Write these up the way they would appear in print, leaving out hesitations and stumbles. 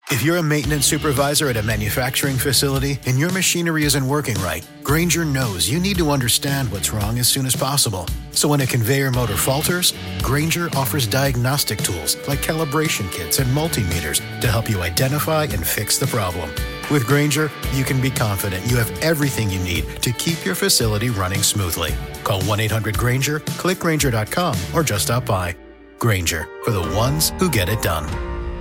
If you're a maintenance supervisor at a manufacturing facility and your machinery isn't working right, Grainger knows you need to understand what's wrong as soon as possible. So when a conveyor motor falters, Grainger offers diagnostic tools like calibration kits and multimeters to help you identify and fix the problem. With Grainger, you can be confident you have everything you need to keep your facility running smoothly. Call 1-800-GRAINGER, click Grainger.com, or just stop by. Grainger, for the ones who get it done.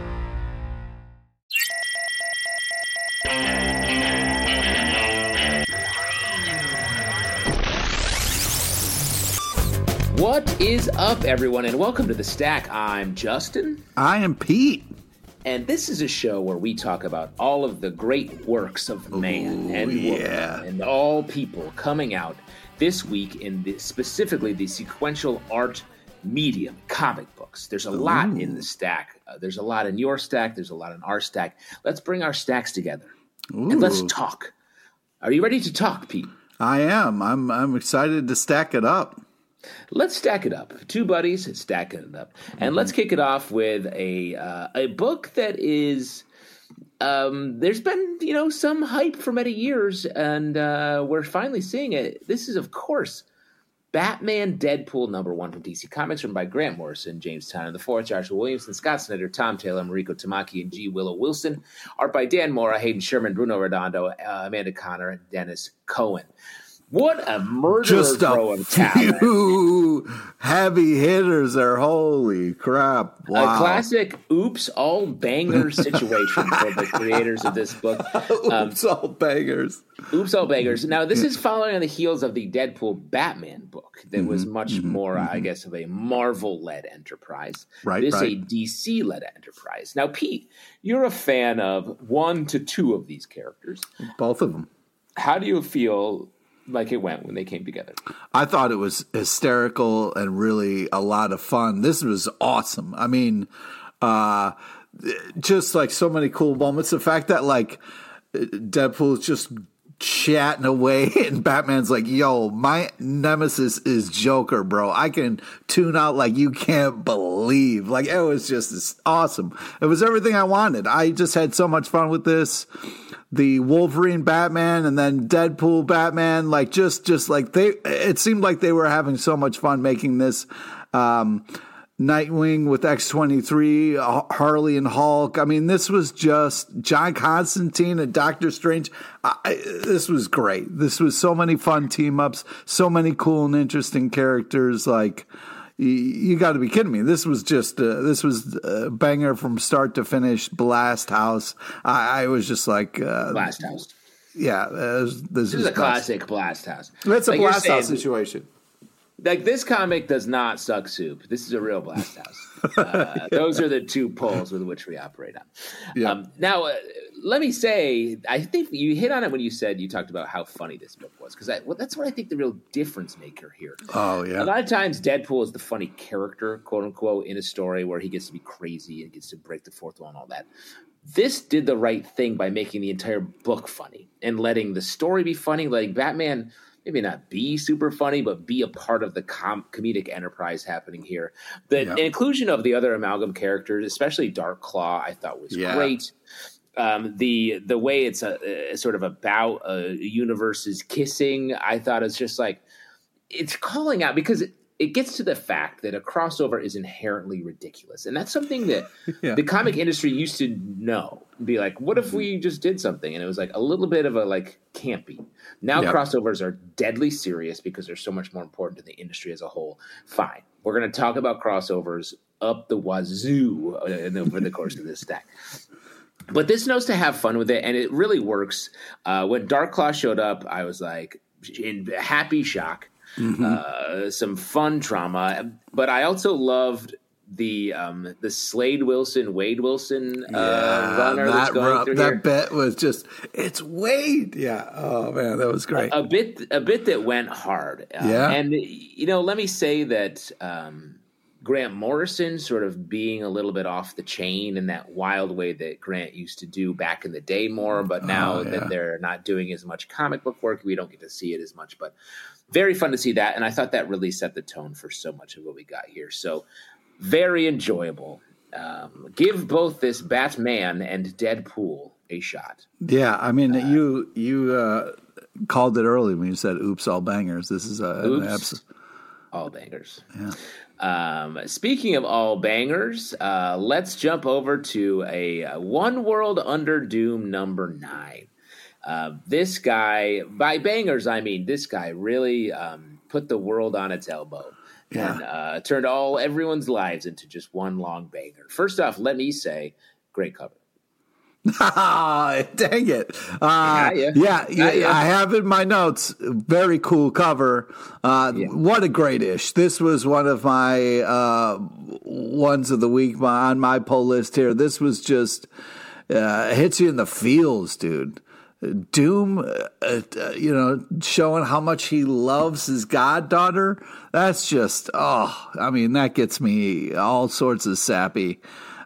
What is up, everyone, and welcome to The Stack. I'm Justin. I am Pete. And this is a show where we talk about all of the great works of man and woman and all people coming out this week in specifically the sequential art medium, comic books. There's a lot in the stack. There's a lot in your stack. There's a lot in our stack. Let's bring our stacks together and let's talk. Are you ready to talk, Pete? I am. I'm excited to stack it up. Let's stack it up. Two buddies stacking it up, and let's kick it off with a book that is. There's been some hype for many years, and we're finally seeing it. This is, of course, Batman Deadpool #1 from DC Comics, written by Grant Morrison, James Tynion IV, Joshua Williamson, Scott Snyder, Tom Taylor, Mariko Tamaki, and G. Willow Wilson. Art by Dan Mora, Hayden Sherman, Bruno Redondo, Amanda Connor, and Dennis Cohen. What a murderer throw of talent. Few heavy hitters there. Holy crap. Wow. A classic oops all bangers situation for the creators of this book. Oops all bangers. Oops all bangers. Now, this is following on the heels of the Deadpool Batman book that was much more, I guess, of a Marvel-led enterprise. Right, This is right. a DC-led enterprise. Now, Pete, you're a fan of 1 to 2 of these characters. Both of them. How do you feel like it went when they came together? I thought it was hysterical and really a lot of fun. This was awesome. I mean, just like so many cool moments. The fact that like Deadpool's just chatting away and Batman's like, yo, my nemesis is Joker, bro. I can tune out like you can't believe. Like, it was just awesome. It was everything I wanted. I just had so much fun with this. The Wolverine Batman and then Deadpool Batman, like just like it seemed like they were having so much fun making this. Nightwing with X-23, Harley and Hulk. I mean, this was just John Constantine and Doctor Strange. This was great. This was so many fun team ups, so many cool and interesting characters. Like, you got to be kidding me. This was just a banger from start to finish. Blast House. I was just like Blast House. Yeah, this is a classic Blast House. It's a like Blast House situation. Like, this comic does not suck soup. This is a real Blast House. Those are the two poles with which we operate on. Yeah. Now, let me say, I think you hit on it when you talked about how funny this book was, because that's what I think the real difference maker here. Oh, yeah. A lot of times, Deadpool is the funny character, quote unquote, in a story where he gets to be crazy and gets to break the fourth wall and all that. This did the right thing by making the entire book funny and letting the story be funny, letting Batman maybe not be super funny, but be a part of the comedic enterprise happening here. The inclusion of the other amalgam characters, especially Dark Claw, I thought was great. The way it's a sort of about universes kissing, I thought is just like, it's calling out, because it gets to the fact that a crossover is inherently ridiculous. And that's something that the comic industry used to know. Be like, what if we just did something? And it was like a little bit of a like campy. Now crossovers are deadly serious because they're so much more important to the industry as a whole. Fine. We're going to talk about crossovers up the wazoo over the course of this stack. But this knows to have fun with it, and it really works. When Dark Claw showed up, I was like in happy shock. Some fun trauma, but I also loved the Slade Wilson, Wade Wilson runner that's going through that here. bit was just, it's Wade. Yeah. Oh man, that was great. A bit that went hard. And let me say that Grant Morrison sort of being a little bit off the chain in that wild way that Grant used to do back in the day more, but now that they're not doing as much comic book work, we don't get to see it as much. But very fun to see that, and I thought that really set the tone for so much of what we got here. So very enjoyable. Give both this Batman and Deadpool a shot. Yeah, I mean, you called it early when you said "Oops, all bangers." This is all bangers. Yeah. Speaking of all bangers, let's jump over to a One World Under Doom number 9. This guy, by bangers, I mean this guy really put the world on its elbow. Yeah. And turned everyone's lives into just one long banger. First off, let me say, great cover. Dang it. Yeah, I have in my notes, very cool cover. What a great ish. This was one of my ones of the week on my poll list here. This was just hits you in the feels, dude. Doom, showing how much he loves his goddaughter. That's just, I mean, that gets me all sorts of sappy.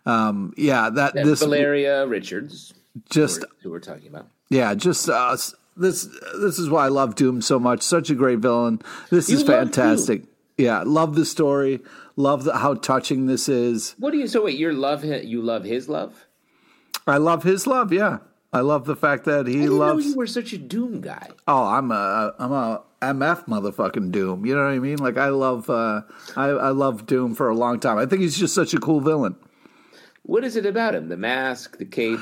This Valeria Richards, just who we're talking about. Yeah, just this is why I love Doom so much. Such a great villain. This is fantastic. Yeah, love the story. Love how touching this is. What do you? So wait, you love his love? I love his love. Yeah. I love the fact that he loves. Know you were such a Doom guy. Oh, I'm a MF motherfucking Doom. You know what I mean? Like I love Doom for a long time. I think he's just such a cool villain. What is it about him? The mask, the cape.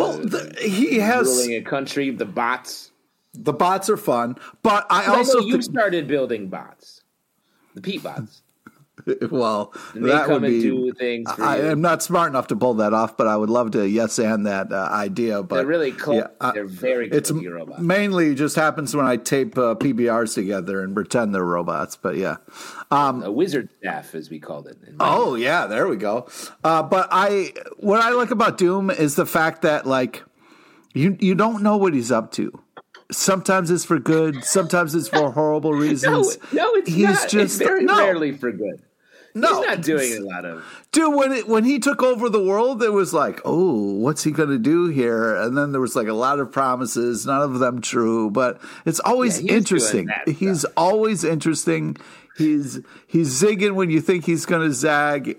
He has ruling a country. The bots. The bots are fun, but I also you started building bots, the Pete bots. Well, and they come and do things. I am not smart enough to pull that off, but I would love to yes and that idea. But they're really cool. Yeah, they're very cool. It's robots. Mainly just happens when I tape PBRs together and pretend they're robots. But yeah, a wizard staff, as we called it. Yeah, there we go. But what I like about Doom is the fact that like you don't know what he's up to. Sometimes it's for good. Sometimes it's for horrible reasons. No, it's not. It's very rarely for good. No, he's not doing a lot of. Dude, when he took over the world, it was like, oh, what's he going to do here? And then there was like a lot of promises, none of them true, but it's always interesting. He's always interesting. He's zigging when you think he's going to zag.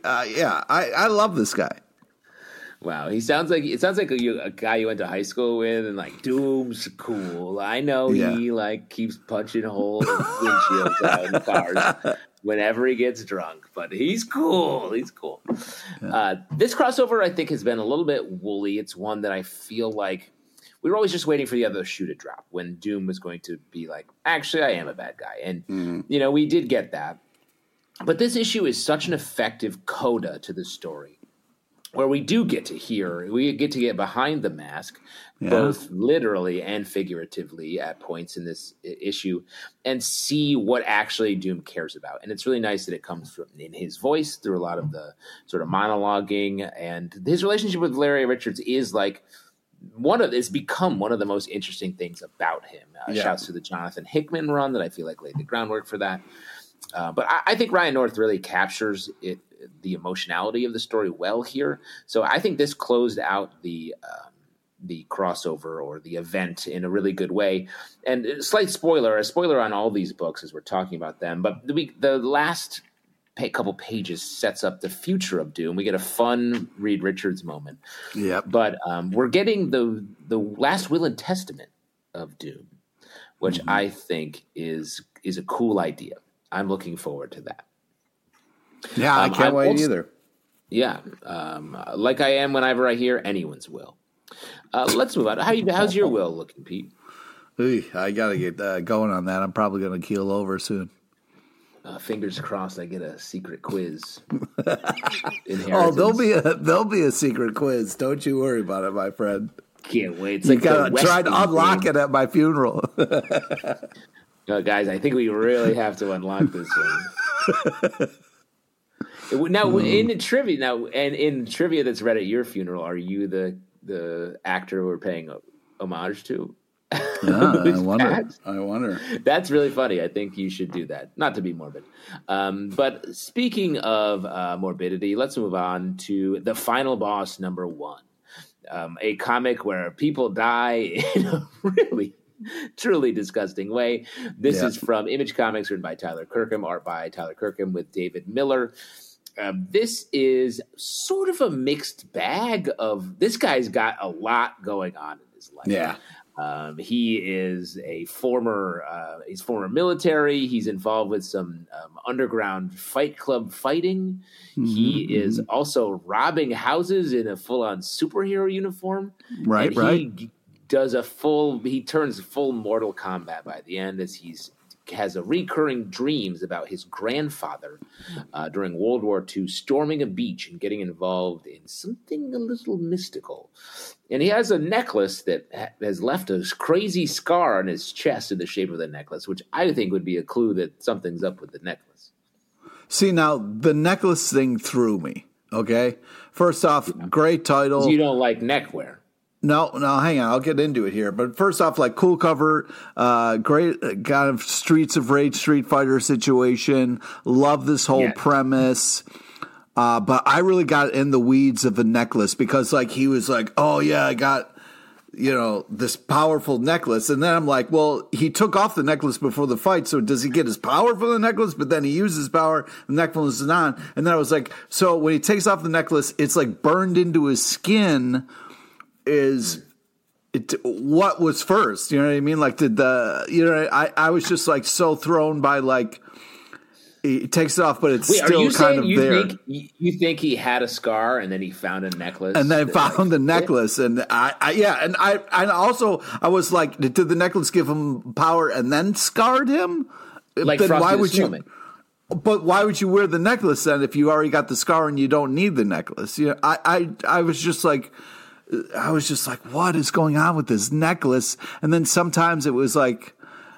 I love this guy. Wow, it sounds like a guy you went to high school with, and like Doom's cool. I know he like keeps punching holes in windshields out in cars whenever he gets drunk, but he's cool. He's cool. Yeah. This crossover, I think, has been a little bit woolly. It's one that I feel like we were always just waiting for the other shoe to drop when Doom was going to be like, actually, I am a bad guy, and we did get that. But this issue is such an effective coda to the story, where we do get to get behind the mask, both literally and figuratively at points in this issue, and see what actually Doom cares about. And it's really nice that it comes from in his voice through a lot of the sort of monologuing, and his relationship with Valeria Richards is like it's become one of the most interesting things about him. Shouts to the Jonathan Hickman run that I feel like laid the groundwork for that. But I think Ryan North really captures the emotionality of the story well here. So I think this closed out the crossover or the event in a really good way. And a spoiler on all these books as we're talking about them. But the last couple pages sets up the future of Doom. We get a fun Reed Richards moment. Yeah. But we're getting the last will and testament of Doom, which I think is a cool idea. I'm looking forward to that. Yeah, I can't wait either. Yeah, like I am whenever I hear anyone's will. Let's move on. How's your will looking, Pete? I got to get going on that. I'm probably going to keel over soon. Fingers crossed I get a secret quiz. There'll be a secret quiz. Don't you worry about it, my friend. Can't wait. You got to try to unlock it at my funeral. Guys, I think we really have to unlock this one. Now, in the trivia that's read at your funeral, are you the actor we're paying homage to? I wonder. That's really funny. I think you should do that. Not to be morbid. But speaking of morbidity, let's move on to The Final Boss #1. A comic where people die in a really truly disgusting way. This is from Image Comics, written by Tyler Kirkham, art by Tyler Kirkham with David Miller. This is sort of a mixed bag of this guy's got a lot going on in his life. Yeah. He is he's former military. He's involved with some underground fight club fighting. He is also robbing houses in a full-on superhero uniform. Right, and right. He turns full Mortal Kombat by the end as has a recurring dreams about his grandfather during World War II storming a beach and getting involved in something a little mystical. And he has a necklace that has left a crazy scar on his chest in the shape of the necklace, which I think would be a clue that something's up with the necklace. See, now, the necklace thing threw me, okay? First off, great title. You don't like neckwear. No, hang on. I'll get into it here. But first off, like, cool cover, great kind of Streets of Rage Street Fighter situation. Love this whole premise. But I really got in the weeds of the necklace because, like, he was like, oh, yeah, I got, this powerful necklace. And then I'm like, well, he took off the necklace before the fight. So does he get his power from the necklace? But then he uses power, the necklace is on. And then I was like, so when he takes off the necklace, it's like burned into his skin. What was first? You know what I mean? Like, I was just like so thrown by, like, he takes it off, but it's still kind of there. You think he had a scar and then he found a necklace, and then found the necklace, and I also was like, did the necklace give him power and then scarred him? Like, then why would you? But why would you wear the necklace then if you already got the scar and you don't need the necklace? I was just like. What is going on with this necklace? And then sometimes it was like,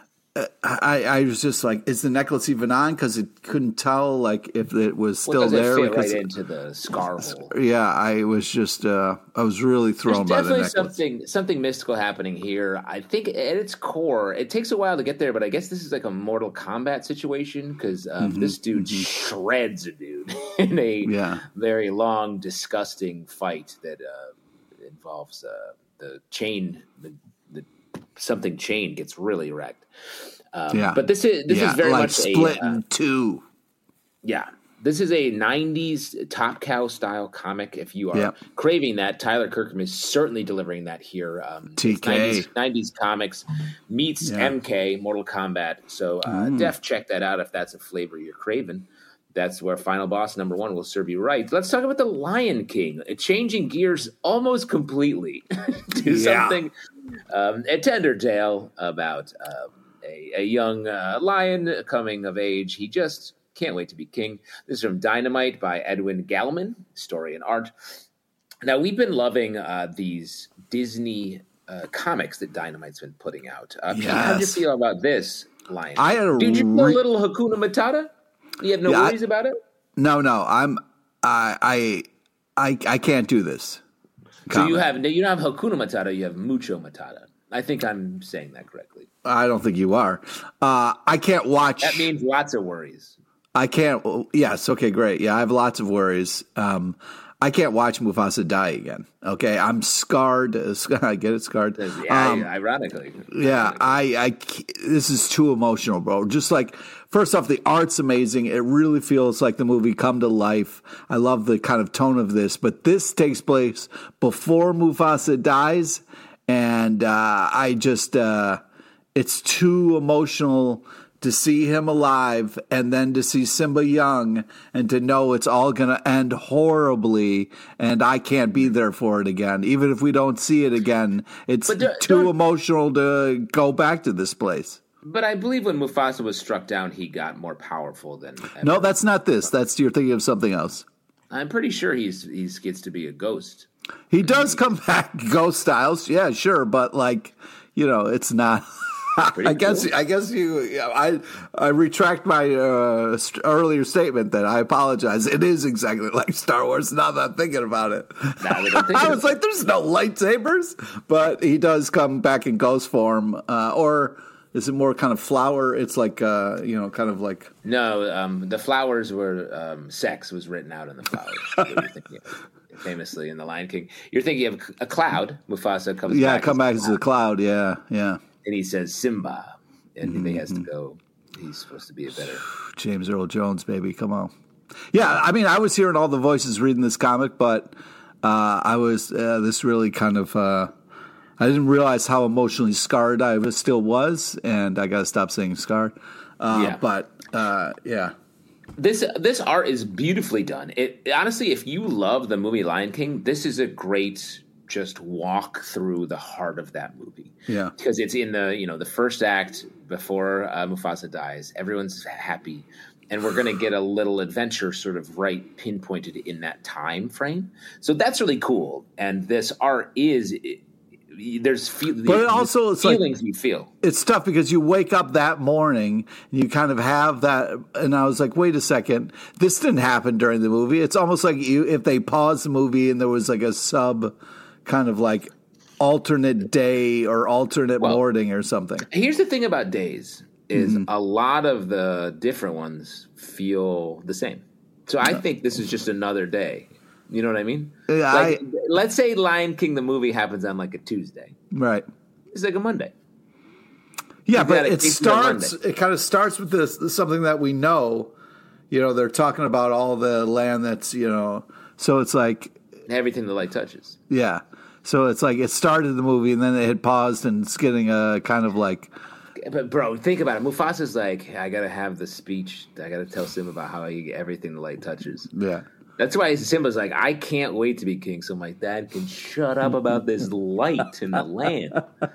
I was just like, is the necklace even on? Because it couldn't tell, like, if it was still there. It fit right into the scar hole. Yeah, I was just, I was really thrown by the necklace. There's definitely something mystical happening here. I think at its core, it takes a while to get there, but I guess this is like a Mortal Kombat situation because this dude shreds a dude in a very long, disgusting fight that involves the chain, something chain gets really wrecked. But this is very like much split in two. Yeah, this is a 90s Top Cow style comic. If you are craving that, Tyler Kirkham is certainly delivering that here. TK 90s comics meets MK Mortal Kombat. So check that out if that's a flavor you're craving. That's where Final Boss number 1 will serve you right. Let's talk about the Lion King, changing gears almost completely to something a tender tale about a young lion coming of age. He just can't wait to be king. This is from Dynamite by Edwin Gallman, story and art. Now, we've been loving these Disney comics that Dynamite's been putting out. Pete, how do you feel about this Lion King? Did you know a little Hakuna Matata? You have no worries about it? No. I can't do this. So you don't have Hakuna Matata, you have Mucho Matata. I think I'm saying that correctly. I don't think you are. I can't watch. That means lots of worries. I can't. Yes. Okay. Great. Yeah, I have lots of worries. I can't watch Mufasa die again. Okay, I'm scarred. I get it, scarred. Yeah, ironically. Yeah, I. This is too emotional, bro. Just like, first off, the art's amazing. It really feels like the movie come to life. I love the kind of tone of this, but this takes place before Mufasa dies, and I just, it's too emotional to see him alive and then to see Simba young and to know it's all going to end horribly and I can't be there for it again. Even if we don't see it again, it's too emotional to go back to this place. But I believe when Mufasa was struck down, he got more powerful than ever. No, that's not this. You're thinking of something else. I'm pretty sure he gets to be a ghost. He does come back ghost styles. Yeah, sure. But it's not... I guess I retract my earlier statement. That I apologize. It is exactly like Star Wars. Now that I'm thinking about it, I was like, "There's no lightsabers," but he does come back in ghost form, or is it more kind of flower? It's like kind of like the flowers were sex was written out in the flowers. Famously in The Lion King, you're thinking of a cloud. Mufasa comes back. Come back as a cloud. Yeah. And he says Simba, and he has to go. He's supposed to be a better James Earl Jones, baby. Come on. Yeah, I mean, I was hearing all the voices reading this comic, but I was this really kind of. I didn't realize how emotionally scarred I still was, and I got to stop saying scarred. But yeah. This art is beautifully done. It honestly, if you love the movie Lion King, this is a great just walk through the heart of that movie. Yeah, because it's in the first act before Mufasa dies. Everyone's happy, and we're going to get a little adventure sort of right pinpointed in that time frame. So that's really cool. And this art is. But also it's feelings like, you feel. It's tough because you wake up that morning and you kind of have that, and I was like, wait a second, this didn't happen during the movie. It's almost like if they paused the movie and there was like a sub kind of like alternate day or alternate morning or something. Here's the thing about days is a lot of the different ones feel the same. So I think this is just another day. You know what I mean? Yeah, let's say Lion King the movie happens on like a Tuesday. Right. It's like a Monday. Yeah, but it kind of starts with this something that we know. You know, they're talking about all the land that's, so it's like everything the light touches. Yeah. So it's like it started the movie and then it had paused and it's getting a kind of like. But bro, think about it. Mufasa's like, I gotta have the speech. I gotta tell Simba about how everything the light touches. Yeah. That's why Simba's like, I can't wait to be king so my dad can shut up about this light in the land.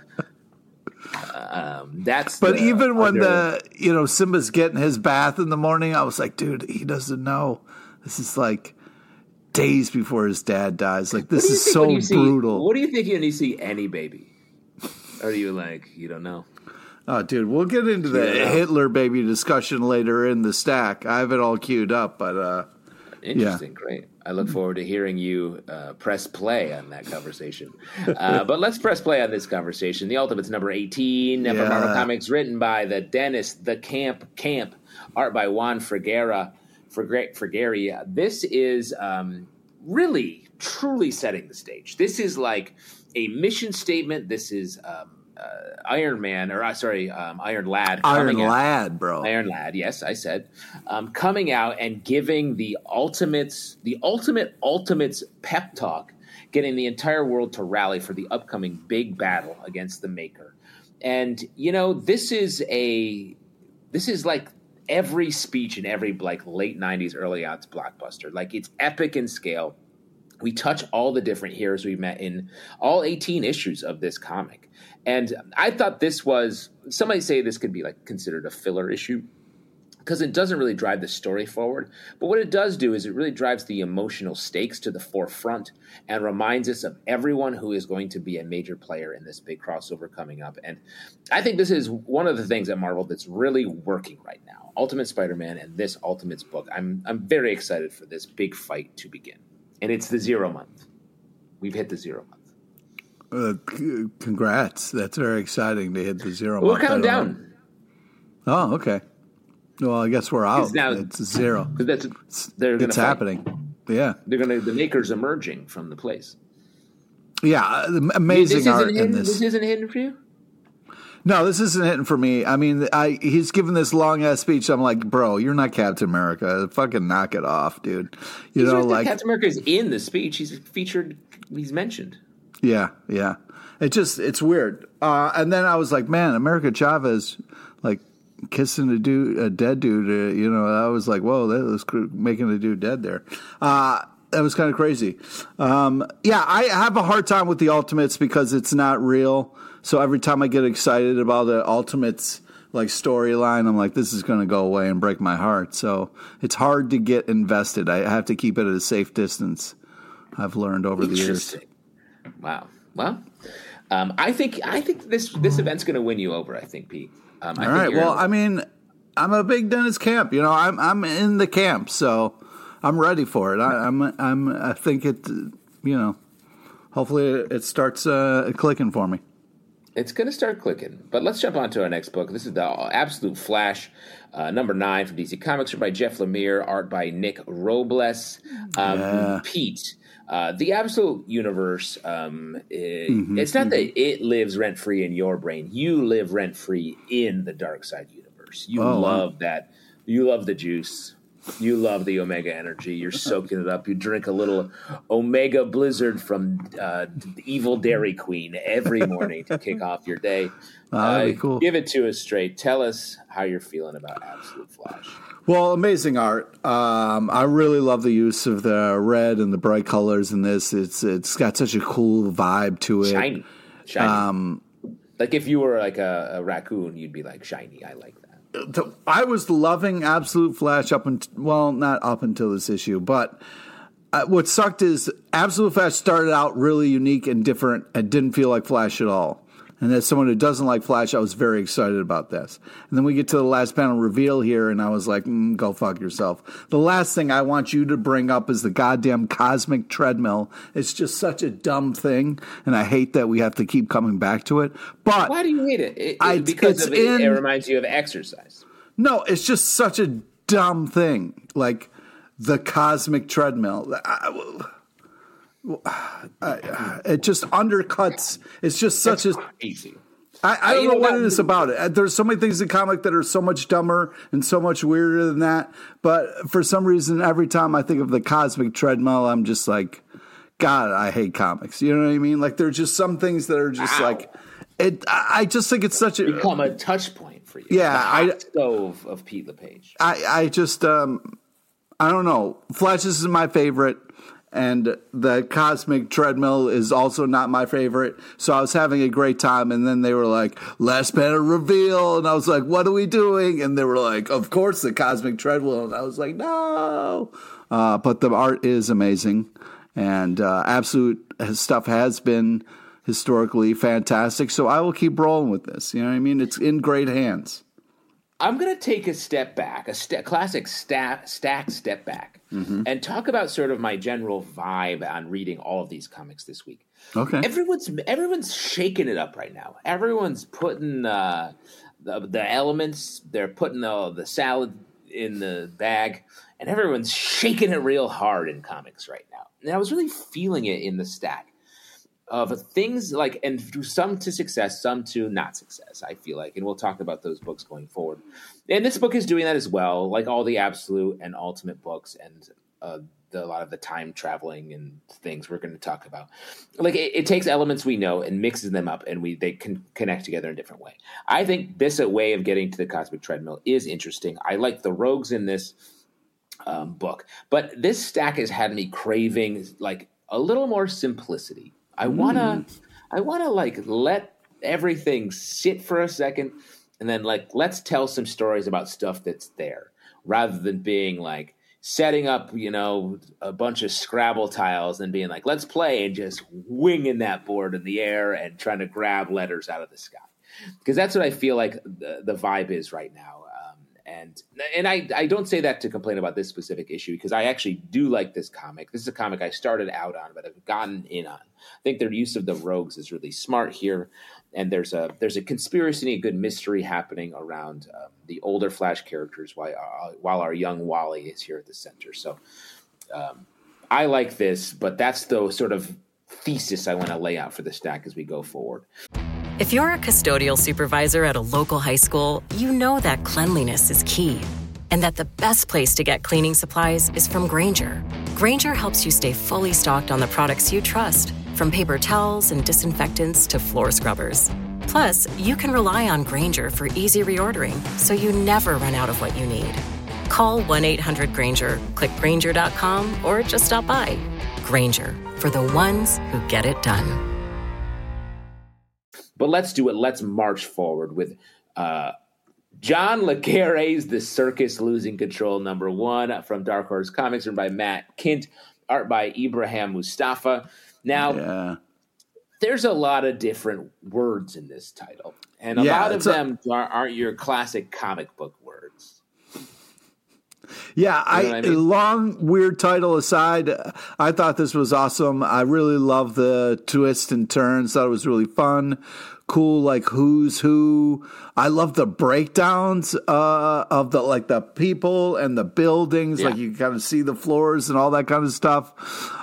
But even when Simba's getting his bath in the morning, I was like, dude, he doesn't know. This is like days before his dad dies. Like, this is so brutal. What do you think when you see any baby? Or are you like, you don't know? Oh, dude, we'll get into the Hitler baby discussion later in the stack. I have it all queued up, but interesting, great. I look forward to hearing you press play on that conversation. But let's press play on this conversation. The Ultimates number 18 from Marvel Comics, written by the Dennis the Camp, art by Juan Frigera. This is really, truly setting the stage. This is like a mission statement. This is Iron Lad. Iron Lad, bro. Iron Lad, yes, I said. Coming out and giving the ultimate Ultimates pep talk, getting the entire world to rally for the upcoming big battle against the Maker. And, this is like every speech in every like late 90s, early aughts blockbuster. Like, it's epic in scale. We touch all the different heroes we met in all 18 issues of this comic. And I thought somebody say this could be like considered a filler issue because it doesn't really drive the story forward. But what it does do is it really drives the emotional stakes to the forefront and reminds us of everyone who is going to be a major player in this big crossover coming up. And I think this is one of the things at Marvel that's really working right now. Ultimate Spider-Man and this Ultimates book. I'm very excited for this big fight to begin. And it's the 0 month. We've hit the 0 month. Congrats. That's very exciting to hit the 0 month. We'll count down. Oh, okay. Well, I guess we're out. It's 0. It's happening. Yeah. The Maker's emerging from the place. Yeah. Amazing art in this. This isn't hidden for you? No, this isn't hitting for me. I mean, he's given this long-ass speech. I'm like, bro, you're not Captain America. Fucking knock it off, dude. Captain America is in the speech. He's featured. He's mentioned. Yeah. It's weird. And then I was like, man, America Chavez, like, kissing a dead dude. I was like, whoa, that was making a dude dead there. That was kind of crazy. I have a hard time with the Ultimates because it's not real. So every time I get excited about the Ultimates like storyline, I'm like, this is going to go away and break my heart. So it's hard to get invested. I have to keep it at a safe distance. I've learned over the years. Wow. Well, I think this event's going to win you over. I think, Pete. All right. Well, I mean, I'm a big Dennis camp. I'm in the camp, so I'm ready for it. I think it. Hopefully it starts clicking for me. It's going to start clicking. But let's jump on to our next book. This is the Absolute Flash, number 9 from DC Comics, written by Jeff Lemire, art by Nick Robles. Pete, the Absolute Universe, it's not that it lives rent-free in your brain. You live rent-free in the Dark Side universe. You love that. You love the juice. You love the Omega energy. You're soaking it up. You drink a little Omega Blizzard from Evil Dairy Queen every morning to kick off your day. That'd be cool. Give it to us straight. Tell us how you're feeling about Absolute Flash. Well, amazing art. I really love the use of the red and the bright colors in this. It's got such a cool vibe to it. Shiny. Like if you were like a raccoon, you'd be like shiny. I like that. I was loving Absolute Flash not up until this issue, but what sucked is Absolute Flash started out really unique and different and didn't feel like Flash at all. And as someone who doesn't like Flash, I was very excited about this. And then we get to the last panel reveal here, and I was like, go fuck yourself. The last thing I want you to bring up is the goddamn cosmic treadmill. It's just such a dumb thing, and I hate that we have to keep coming back to it. But why do you hate it? Because it reminds you of exercise. No, it's just such a dumb thing. Like the cosmic treadmill. It just undercuts. It's just such easy. I don't know what it is about it. There's so many things in comic that are so much dumber and so much weirder than that. But for some reason, every time I think of the cosmic treadmill, I'm just like, God, I hate comics. You know what I mean? Like there's just some things that are just like it. I just think it's such a become a touch point for you. Yeah, the stove of Pete LePage. I just I don't know. Flash is my favorite. And the cosmic treadmill is also not my favorite. So I was having a great time. And then they were like, last panel reveal. And I was like, what are we doing? And they were like, of course, the cosmic treadmill. And I was like, no. But the art is amazing. And Absolute stuff has been historically fantastic. So I will keep rolling with this. You know what I mean? It's in great hands. I'm going to take a step back, classic step back, and talk about sort of my general vibe on reading all of these comics this week. Okay. Everyone's shaking it up right now. Everyone's putting the elements. They're putting the salad in the bag, and everyone's shaking it real hard in comics right now. And I was really feeling it in the stack of things like, and some to success, some to not success, I feel like. And we'll talk about those books going forward. And this book is doing that as well, like all the Absolute and Ultimate books and a lot of the time traveling and things we're going to talk about. Like it takes elements we know and mixes them up, and they can connect together in a different way. I think this way of getting to the cosmic treadmill is interesting. I like the rogues in this book, but this stack has had me craving like a little more simplicity. I wanna like let everything sit for a second, and then like let's tell some stories about stuff that's there, rather than being like setting up, a bunch of Scrabble tiles and being like, let's play, and just winging that board in the air and trying to grab letters out of the sky, because that's what I feel like the vibe is right now. And I don't say that to complain about this specific issue, because I actually do like this comic. This is a comic I started out on, but I've gotten in on. I think their use of the rogues is really smart here, and there's a conspiracy and a good mystery happening around the older Flash characters while our young Wally is here at the center. So I like this, but that's the sort of thesis I want to lay out for the stack as we go forward. If you're a custodial supervisor at a local high school, you know that cleanliness is key, and that the best place to get cleaning supplies is from Grainger. Grainger helps you stay fully stocked on the products you trust, from paper towels and disinfectants to floor scrubbers. Plus, you can rely on Grainger for easy reordering, so you never run out of what you need. Call 1-800-GRAINGER, click Grainger.com, or just stop by. Grainger, for the ones who get it done. But let's do it. Let's march forward with John Le Carre's The Circus Losing Control #1 from Dark Horse Comics, written by Matt Kindt, art by Ibrahim Mustafa. Now, there's a lot of different words in this title, and a lot of them aren't your classic comic book words. Yeah, I mean? Long, weird title aside, I thought this was awesome. I really love the twists and turns. Thought it was really fun. Cool, like who's who. I love the breakdowns of the people and the buildings. Yeah. Like you kind of see the floors and all that kind of stuff.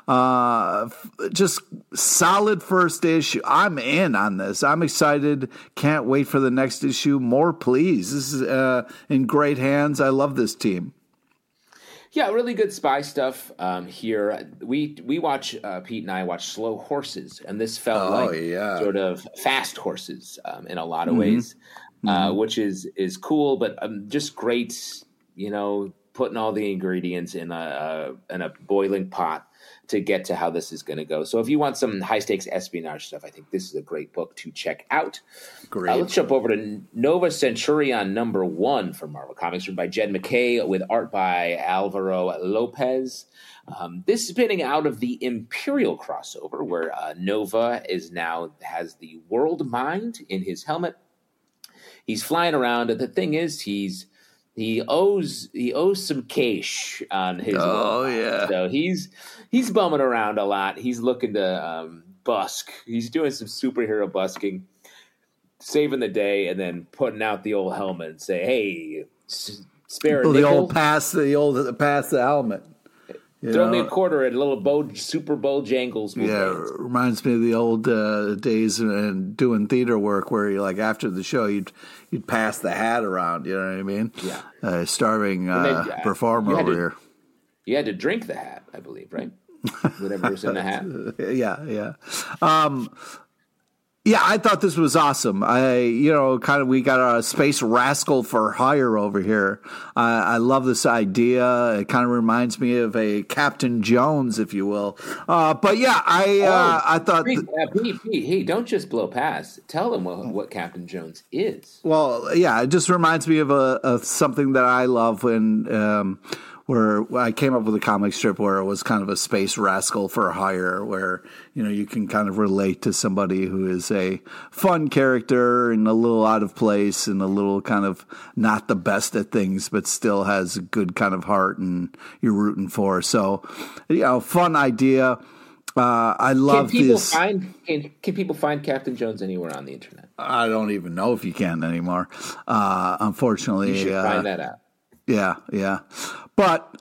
Just solid first issue. I'm in on this. I'm excited. Can't wait for the next issue. More, please. This is in great hands. I love this team. Yeah, really good spy stuff here. We watch Pete and I watch Slow Horses, and this felt sort of Fast Horses in a lot of ways, which is cool, but just great. Putting all the ingredients in a boiling pot to get to how this is going to go. So if you want some high stakes espionage stuff, I think this is a great book to check out. Great. Let's jump over to Nova Centurion #1 from Marvel Comics, written by Jed MacKay with art by Alvaro Lopez. This is spinning out of the Imperial crossover, where Nova has the world mind in his helmet. He's flying around, and the thing is, he owes some cash on his. Oh yeah. So he's bumming around a lot. He's looking to busk. He's doing some superhero busking, saving the day, and then putting out the old helmet and say, "Hey, spare a nickel." The old pass the helmet. Throw me a quarter at a little Super Bowl jangles. Reminds me of the old days and doing theater work where you after the show you'd pass the hat around. You know what I mean? Yeah. Starving performer over here. You had to drink the hat, I believe, right? Whatever was in the hat. Yeah. Yeah, I thought this was awesome. We got a space rascal for hire over here. I love this idea. It kind of reminds me of a Captain Jones, if you will. But yeah, I thought. Pete, hey, don't just blow past. Tell them what Captain Jones is. Well, yeah, it just reminds me of something that I love where I came up with a comic strip where it was kind of a space rascal for hire, where you can kind of relate to somebody who is a fun character and a little out of place and a little kind of not the best at things, but still has a good kind of heart and you're rooting for. So, fun idea. I love this. Can people find Captain Jones anywhere on the internet? I don't even know if you can anymore. Unfortunately, you should find that out. Yeah. But,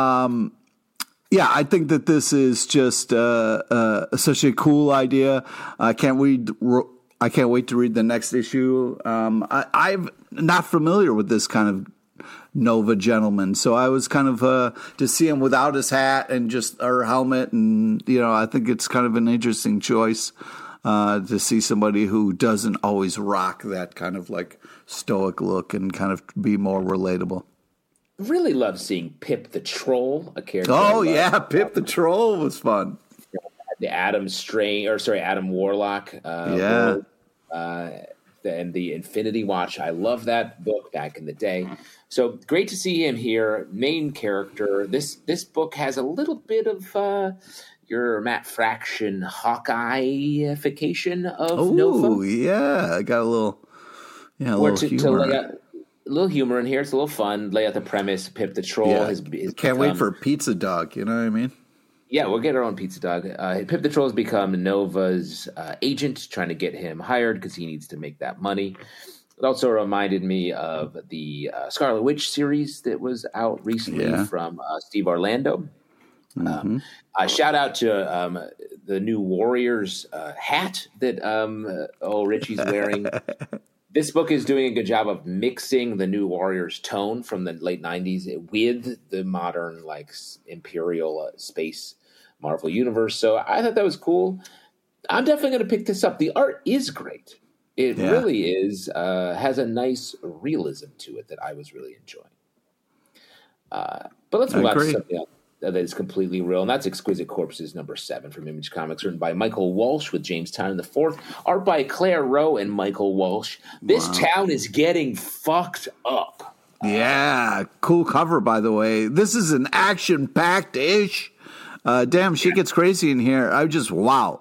I think that this is just such a cool idea. I can't wait to read the next issue. I'm not familiar with this kind of Nova gentleman, so I was kind of to see him without his hat and just our helmet, and I think it's kind of an interesting choice to see somebody who doesn't always rock that kind of stoic look and kind of be more relatable. Really love seeing Pip the Troll, a character. Oh yeah, Pip the Troll was fun. The Adam Warlock. World, and the Infinity Watch. I love that book back in the day. So great to see him here. Main character. This book has a little bit of your Matt Fraction Hawkeye-ification of Nova. Oh yeah, I got a little humor. A little humor in here. It's a little fun. Lay out the premise. Pip the Troll. Yeah. Can't wait for Pizza Dog. You know what I mean? Yeah, we'll get our own Pizza Dog. Pip the Troll has become Nova's agent, trying to get him hired because he needs to make that money. It also reminded me of the Scarlet Witch series that was out recently from Steve Orlando. Mm-hmm. Shout out to the new Warriors hat that Richie's wearing. This book is doing a good job of mixing the new Warriors tone from the late 90s with the modern, Imperial space Marvel universe. So I thought that was cool. I'm definitely going to pick this up. The art is great. It really is. Has a nice realism to it that I was really enjoying. But let's move on to something else that is completely real, and that's Exquisite Corpses #7 from Image Comics, written by Michael Walsh with James Tynion IV, art by Claire Rowe and Michael Walsh. This town is getting fucked up. Yeah, cool cover, by the way. This is an action-packed ish. Damn, shit gets crazy in here. I just wow.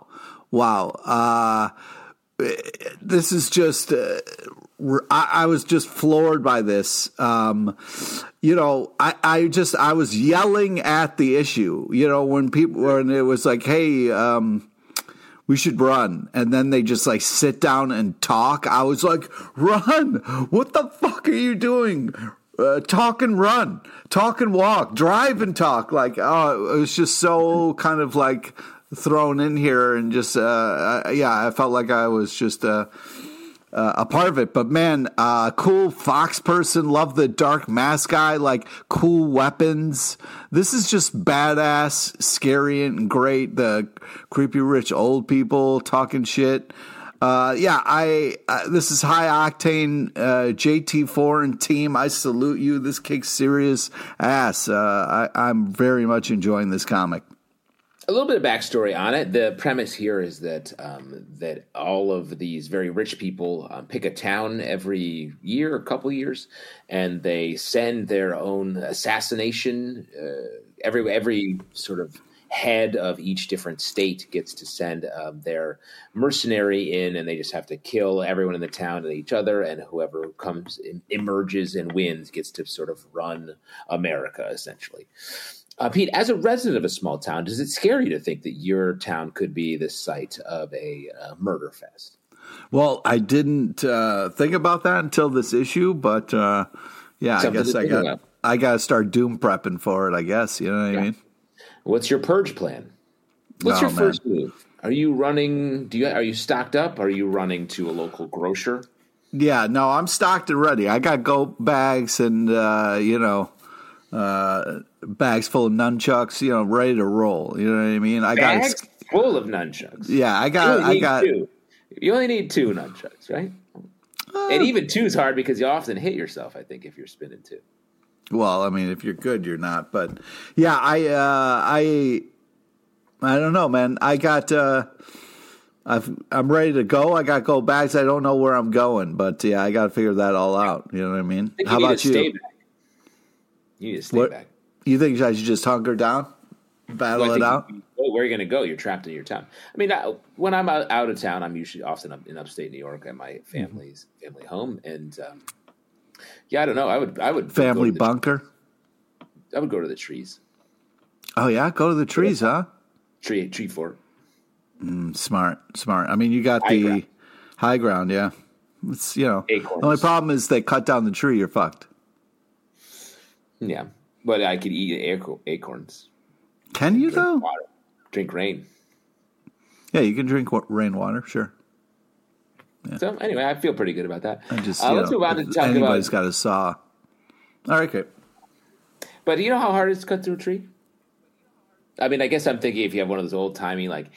This is just. I was just floored by this. I was yelling at the issue, when it was like, hey, we should run. And then they just sit down and talk. I was like, run. What the fuck are you doing? Talk and run, talk and walk, drive and talk. It was just so kind of thrown in here and just, I felt like I was just, a part of it. But man, cool fox person, love the dark mask guy, like cool weapons. This is just badass, scary and great. The creepy rich old people talking shit. This is high octane. JT4 and team, I salute you. This kicks serious ass. I'm very much enjoying this comic. A little bit of backstory on it. The premise here is that that all of these very rich people pick a town every year, a couple years, and they send their own assassination. Every sort of head of each different state gets to send their mercenary in, and they just have to kill everyone in the town and each other, and whoever emerges and wins gets to sort of run America, essentially. Pete, as a resident of a small town, does it scare you to think that your town could be the site of a murder fest? Well, I didn't think about that until this issue, but I guess I got to start doom prepping for it, I guess. You know what I mean? What's your purge plan? What's your first move? Are you running? Are you stocked up? Are you running to a local grocer? Yeah, no, I'm stocked and ready. I got go bags and bags full of nunchucks, ready to roll. You know what I mean? Bags full of nunchucks. Yeah, I got. Two. You only need 2 nunchucks, right? And even 2 is hard because you often hit yourself, I think, if you're spinning 2. Well, I mean, if you're good, you're not. But yeah, I don't know, man. I got. I'm ready to go. I got go bags. I don't know where I'm going, but yeah, I got to figure that all out. You know what I mean? How about you? You need to stay back. You think I should just hunker down, battle it out? Where are you going to go? You're trapped in your town. I mean, when I'm out of town, I'm usually often in upstate New York at my family home, and I don't know. I would family bunker. I would go to the trees. Oh yeah, go to the trees, huh? Tree fort. Smart. I mean, you got the high ground, yeah. It's acorns. The only problem is they cut down the tree, you're fucked. Yeah, but I could eat acorns. Can you though? Water. Drink rain. Yeah, you can drink rainwater, sure. Yeah. So anyway, I feel pretty good about that. Let's move on to talk about. Anybody's got a saw. All right, okay. But you know how hard it is to cut through a tree? I mean, I guess I'm thinking if you have one of those old timey like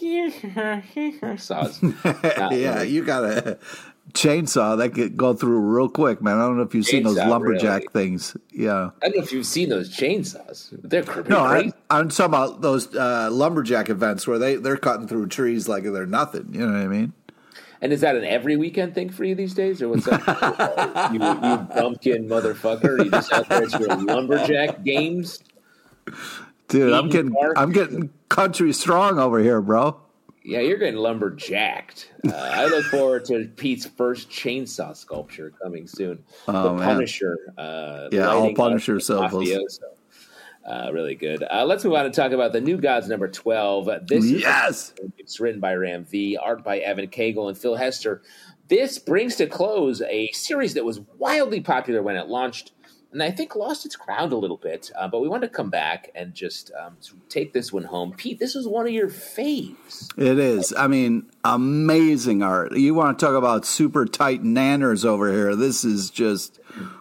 saws. Yeah, you got a chainsaw that could go through real quick, man. I don't know if you've seen those lumberjack things. Yeah, I don't know if you've seen those chainsaws. They're crazy. No, I'm talking about those lumberjack events where they're cutting through trees like they're nothing. You know what I mean? And is that an every weekend thing for you these days, or what's that? you bumpkin motherfucker! You just out there at your lumberjack games, dude. I'm getting country strong over here, bro. Yeah, you're getting lumberjacked. I look forward to Pete's first chainsaw sculpture coming soon. Oh, the Punisher. All Punisher syllables. Really good. Let's move on and talk about the New Gods number 12. It's written by Ram V, art by Evan Cagle and Phil Hester. This brings to close a series that was wildly popular when it launched, and I think lost its ground a little bit. But we wanted to come back and just take this one home. Pete, this was one of your faves. It is. I mean, amazing art. You want to talk about super tight nanners over here. This is just,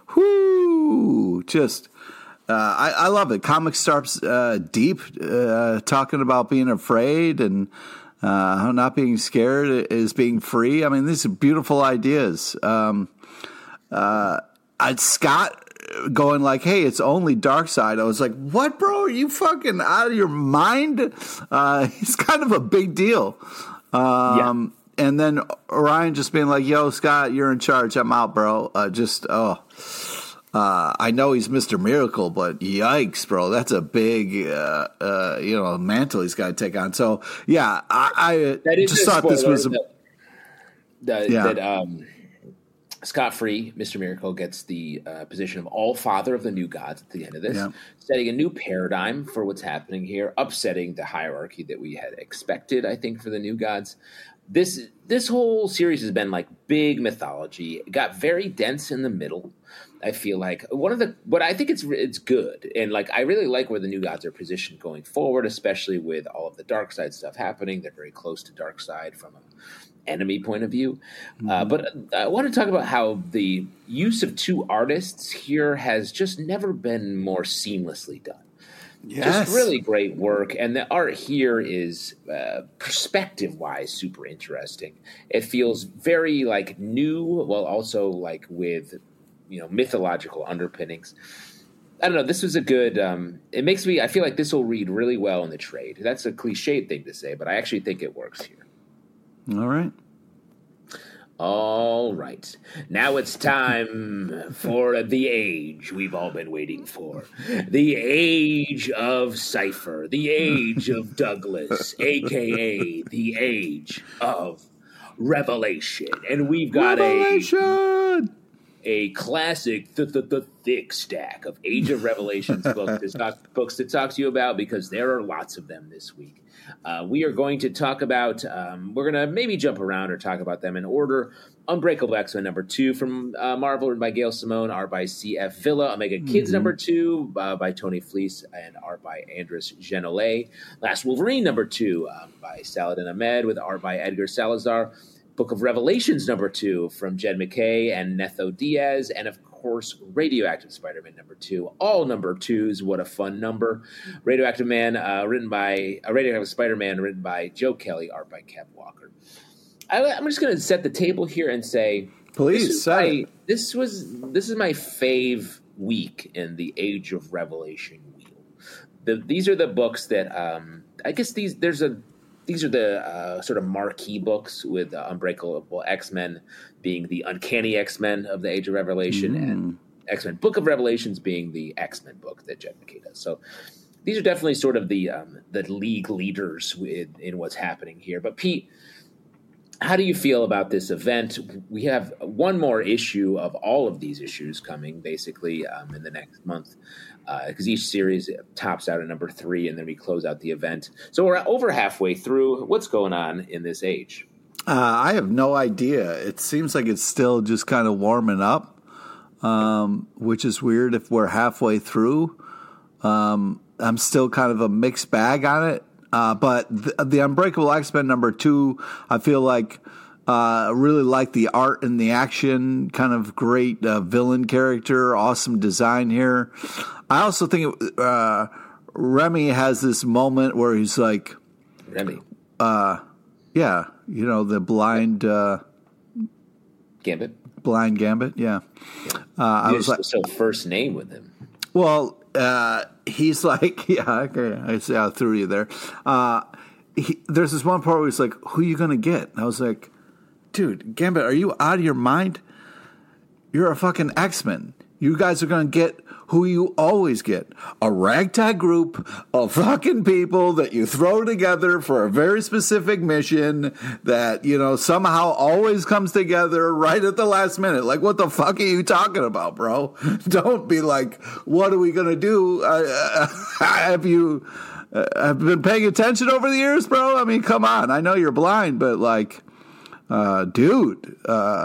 I love it. Comic starts deep, talking about being afraid and how not being scared is being free. I mean, these are beautiful ideas. Scott going like, hey, it's only Darkseid. I was like, what, bro? Are you fucking out of your mind? He's kind of a big deal. And then Orion just being like, yo, Scott, you're in charge. I'm out, bro. I know he's Mr. Miracle, but yikes, bro. That's a big, mantle he's got to take on. So, yeah, I just thought this was Scott Free, Mr. Miracle, gets the position of All-Father of the New Gods at the end of this, setting a new paradigm for what's happening here, upsetting the hierarchy that we had expected, I think, for the New Gods. This whole series has been like big mythology. It got very dense in the middle. I feel like but I think it's good, and like I really like where the New Gods are positioned going forward, especially with all of the Darkseid stuff happening. They're very close to Darkseid from enemy point of view. But I want to talk about how the use of two artists here has just never been more seamlessly done. Yes. Just really great work. And the art here is perspective-wise super interesting. It feels very like new, while also like with, mythological underpinnings. I don't know. This was a good, it makes me, I feel like this will read really well in the trade. That's a cliched thing to say, but I actually think it works here. All right. All right. Now it's time for the age we've all been waiting for. The age of Cypher. The age of Douglas, a.k.a. the age of Revelation. And we've got a classic thick stack of Age of Revelations books to talk to you about, because there are lots of them this week. We are going to talk about, we're going to maybe jump around or talk about them in order. Unbreakable X-Men number 2 from Marvel, written by Gail Simone, art by C.F. Villa. Omega Kids number 2 by Tony Fleece and art by Andres Genolet. Last Wolverine number 2 by Saladin Ahmed with art by Edgar Salazar. Book of Revelations number 2 from Jed MacKay and Netho Diaz. And of course, Radioactive Spider-Man number 2. All number 2s. What a fun number. Radioactive Spider-Man written by Joe Kelly, art by Kev Walker. I'm just going to set the table here and say, please, this is my fave week in the Age of Revelation wheel. These are the books that I guess these are the sort of marquee books, with Unbreakable X-Men being the Uncanny X-Men of the Age of Revelation, and X-Men Book of Revelations being the X-Men book that Jed MacKay does. So these are definitely sort of the league leaders in what's happening here. But Pete, how do you feel about this event? We have one more issue of all of these issues coming, basically, in the next month, because each series tops out at number 3, and then we close out the event. So we're over halfway through. What's going on in this age? I have no idea. It seems like it's still just kind of warming up, which is weird if we're halfway through. I'm still kind of a mixed bag on it. But the Unbreakable X-Men number 2, I feel like really like the art and the action, kind of great villain character, awesome design here. I also think Remy has this moment where he's like, Remy, the blind Gambit, blind Gambit, yeah. I was like, so first name with him. Well, he's like, yeah, okay, I see how I threw you there. There's this one part where he's like, who are you going to get? And I was like, dude, Gambit, are you out of your mind? You're a fucking X-Men. You guys are going to get who you always get. A ragtag group of fucking people that you throw together for a very specific mission that, somehow always comes together right at the last minute. Like, what the fuck are you talking about, bro? Don't be like, what are we going to do? Have you been paying attention over the years, bro? I mean, come on. I know you're blind, but like, dude,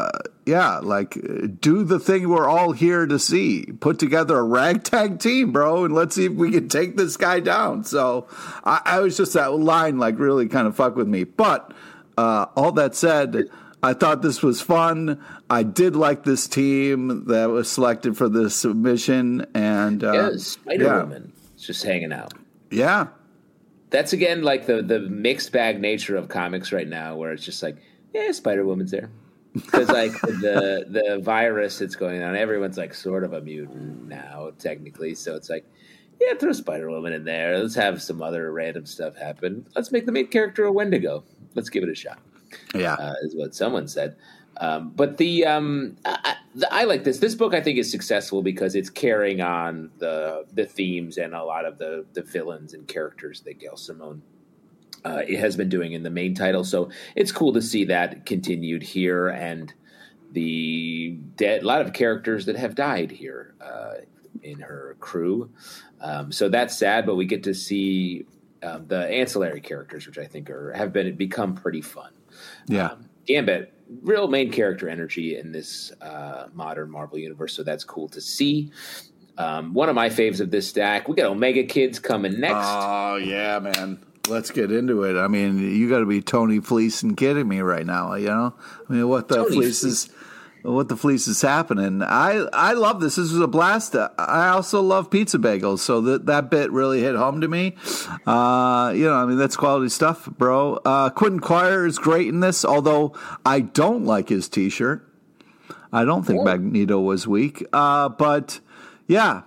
do the thing we're all here to see. Put together a ragtag team, bro, and let's see if we can take this guy down. So I was just, that line like really kind of fucked with me. But all that said, I thought this was fun. I did like this team that was selected for this submission. And Spider-Woman is just hanging out. Yeah. That's, again, like the mixed bag nature of comics right now, where it's just like, yeah, Spider-Woman's there. Because, like, the virus that's going on, everyone's, like, sort of a mutant now, technically. So it's like, yeah, throw Spider-Woman in there. Let's have some other random stuff happen. Let's make the main character a Wendigo. Let's give it a shot. Yeah. Is what someone said. But I like this. This book, I think, is successful because it's carrying on the themes and a lot of the villains and characters that Gail Simone it has been doing in the main title. So it's cool to see that continued here, and a lot of characters that have died here in her crew. So that's sad, but we get to see the ancillary characters, which I think have become pretty fun. Yeah. Gambit, real main character energy in this modern Marvel universe, so that's cool to see. One of my faves of this stack, we got Omega Kids coming next. Oh, yeah, man. let's get into it. I mean, you got to be Tony Fleece and kidding me right now. You know, I mean, what the fleece is happening? I love this. This was a blast. I also love pizza bagels, so that bit really hit home to me. I mean, that's quality stuff, bro. Quentin Quire is great in this, although I don't like his T-shirt. I don't think Magneto was weak, but yeah.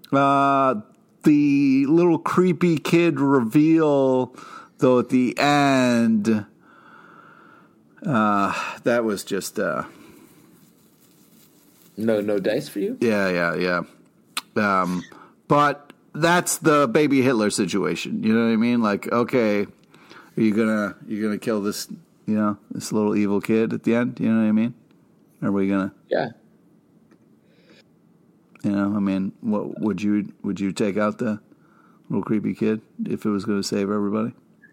The little creepy kid reveal, though, at the end, that was just no dice for you. Yeah. But that's the baby Hitler situation. You know what I mean? Like, okay, are you gonna kill this this little evil kid at the end? You know what I mean? Are we gonna? Yeah. I mean, what would you take out the little creepy kid if it was going to save everybody?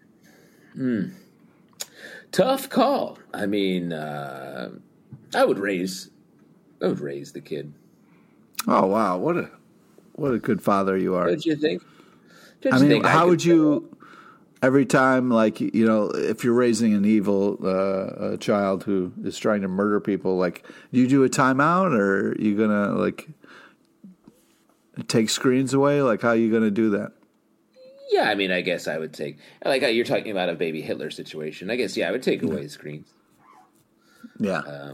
Tough call. I mean, I would raise the kid. Oh wow, what a good father you are. Don't you think? How would you every time, like, if you're raising an evil child who is trying to murder people, like, do you do a timeout, or are you gonna like take screens away? Like, how are you going to do that? Yeah, I mean, I guess I would take, like, you're talking about a baby Hitler situation. I guess, I would take away screens. Yeah.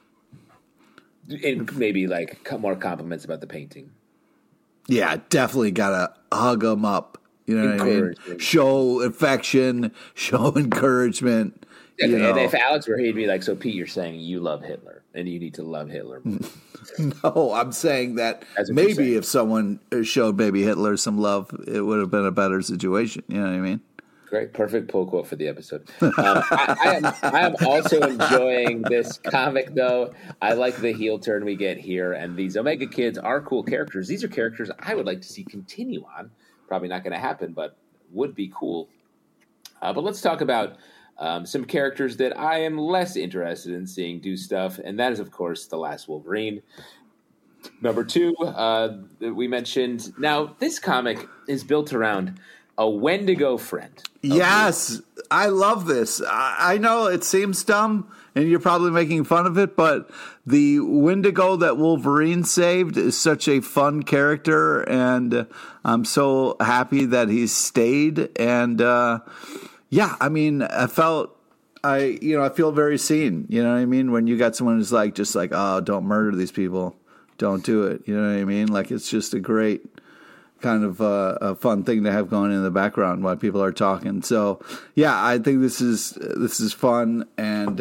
And maybe, like, more compliments about the painting. Yeah, definitely got to hug them up. You know what I mean? Show affection, show encouragement. And if Alex were, he'd be like, so Pete, you're saying you love Hitler, and you need to love Hitler more. No, I'm saying that maybe if someone showed baby Hitler some love, it would have been a better situation. You know what I mean? Great. Perfect pull quote for the episode. I am also enjoying this comic, though. I like the heel turn we get here, and these Omega Kids are cool characters. These are characters I would like to see continue on. Probably not going to happen, but would be cool. But let's talk about some characters that I am less interested in seeing do stuff, and that is, of course, The Last Wolverine. Number 2, we mentioned. Now, this comic is built around a Wendigo friend. Yes, I love this. I know it seems dumb, and you're probably making fun of it, but the Wendigo that Wolverine saved is such a fun character, and I'm so happy that he stayed, and yeah, I mean, I feel very seen. You know what I mean? When you got someone who's like, just like, oh, don't murder these people, don't do it. You know what I mean? Like, it's just a great kind of a fun thing to have going in the background while people are talking. So, yeah, I think this is fun, and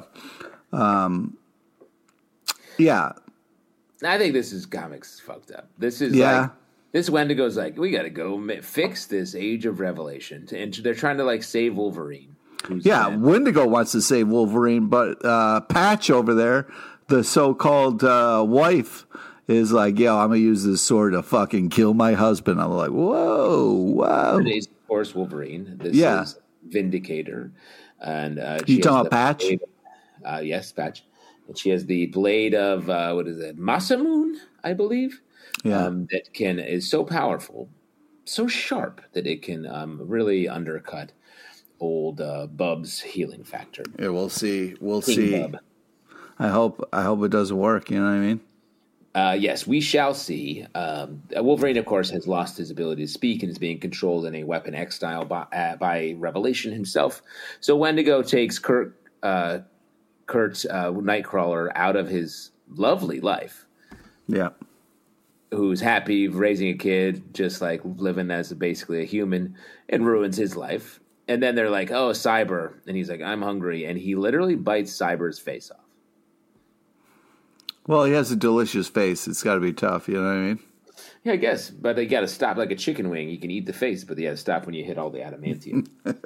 yeah. I think this is comics fucked up. This is like. This Wendigo's like, we got to go fix this Age of Revelation. And they're trying to, like, save Wolverine. Wendigo wants to save Wolverine, but Patch over there, the so-called wife, is like, yo, I'm going to use this sword to fucking kill my husband. I'm like, whoa, wow. Today's, of course, Wolverine. This is Vindicator. And you talking about Patch? Yes, Patch. And she has the blade of, Masamune, I believe? That is so powerful, so sharp that it can really undercut old Bub's healing factor. Yeah, we'll see. We'll see. Bub. I hope it doesn't work. You know what I mean? Yes, we shall see. Wolverine, of course, has lost his ability to speak and is being controlled in a Weapon X style by Revelation himself. So Wendigo takes Kurt's Nightcrawler out of his lovely life. Yeah. Who's happy raising a kid, just like living as basically a human, and ruins his life. And then they're like, oh, Cyber. And he's like, I'm hungry. And he literally bites Cyber's face off. Well, he has a delicious face. It's got to be tough. You know what I mean? Yeah, I guess. But they got to stop like a chicken wing. You can eat the face, but you got to stop when you hit all the adamantium.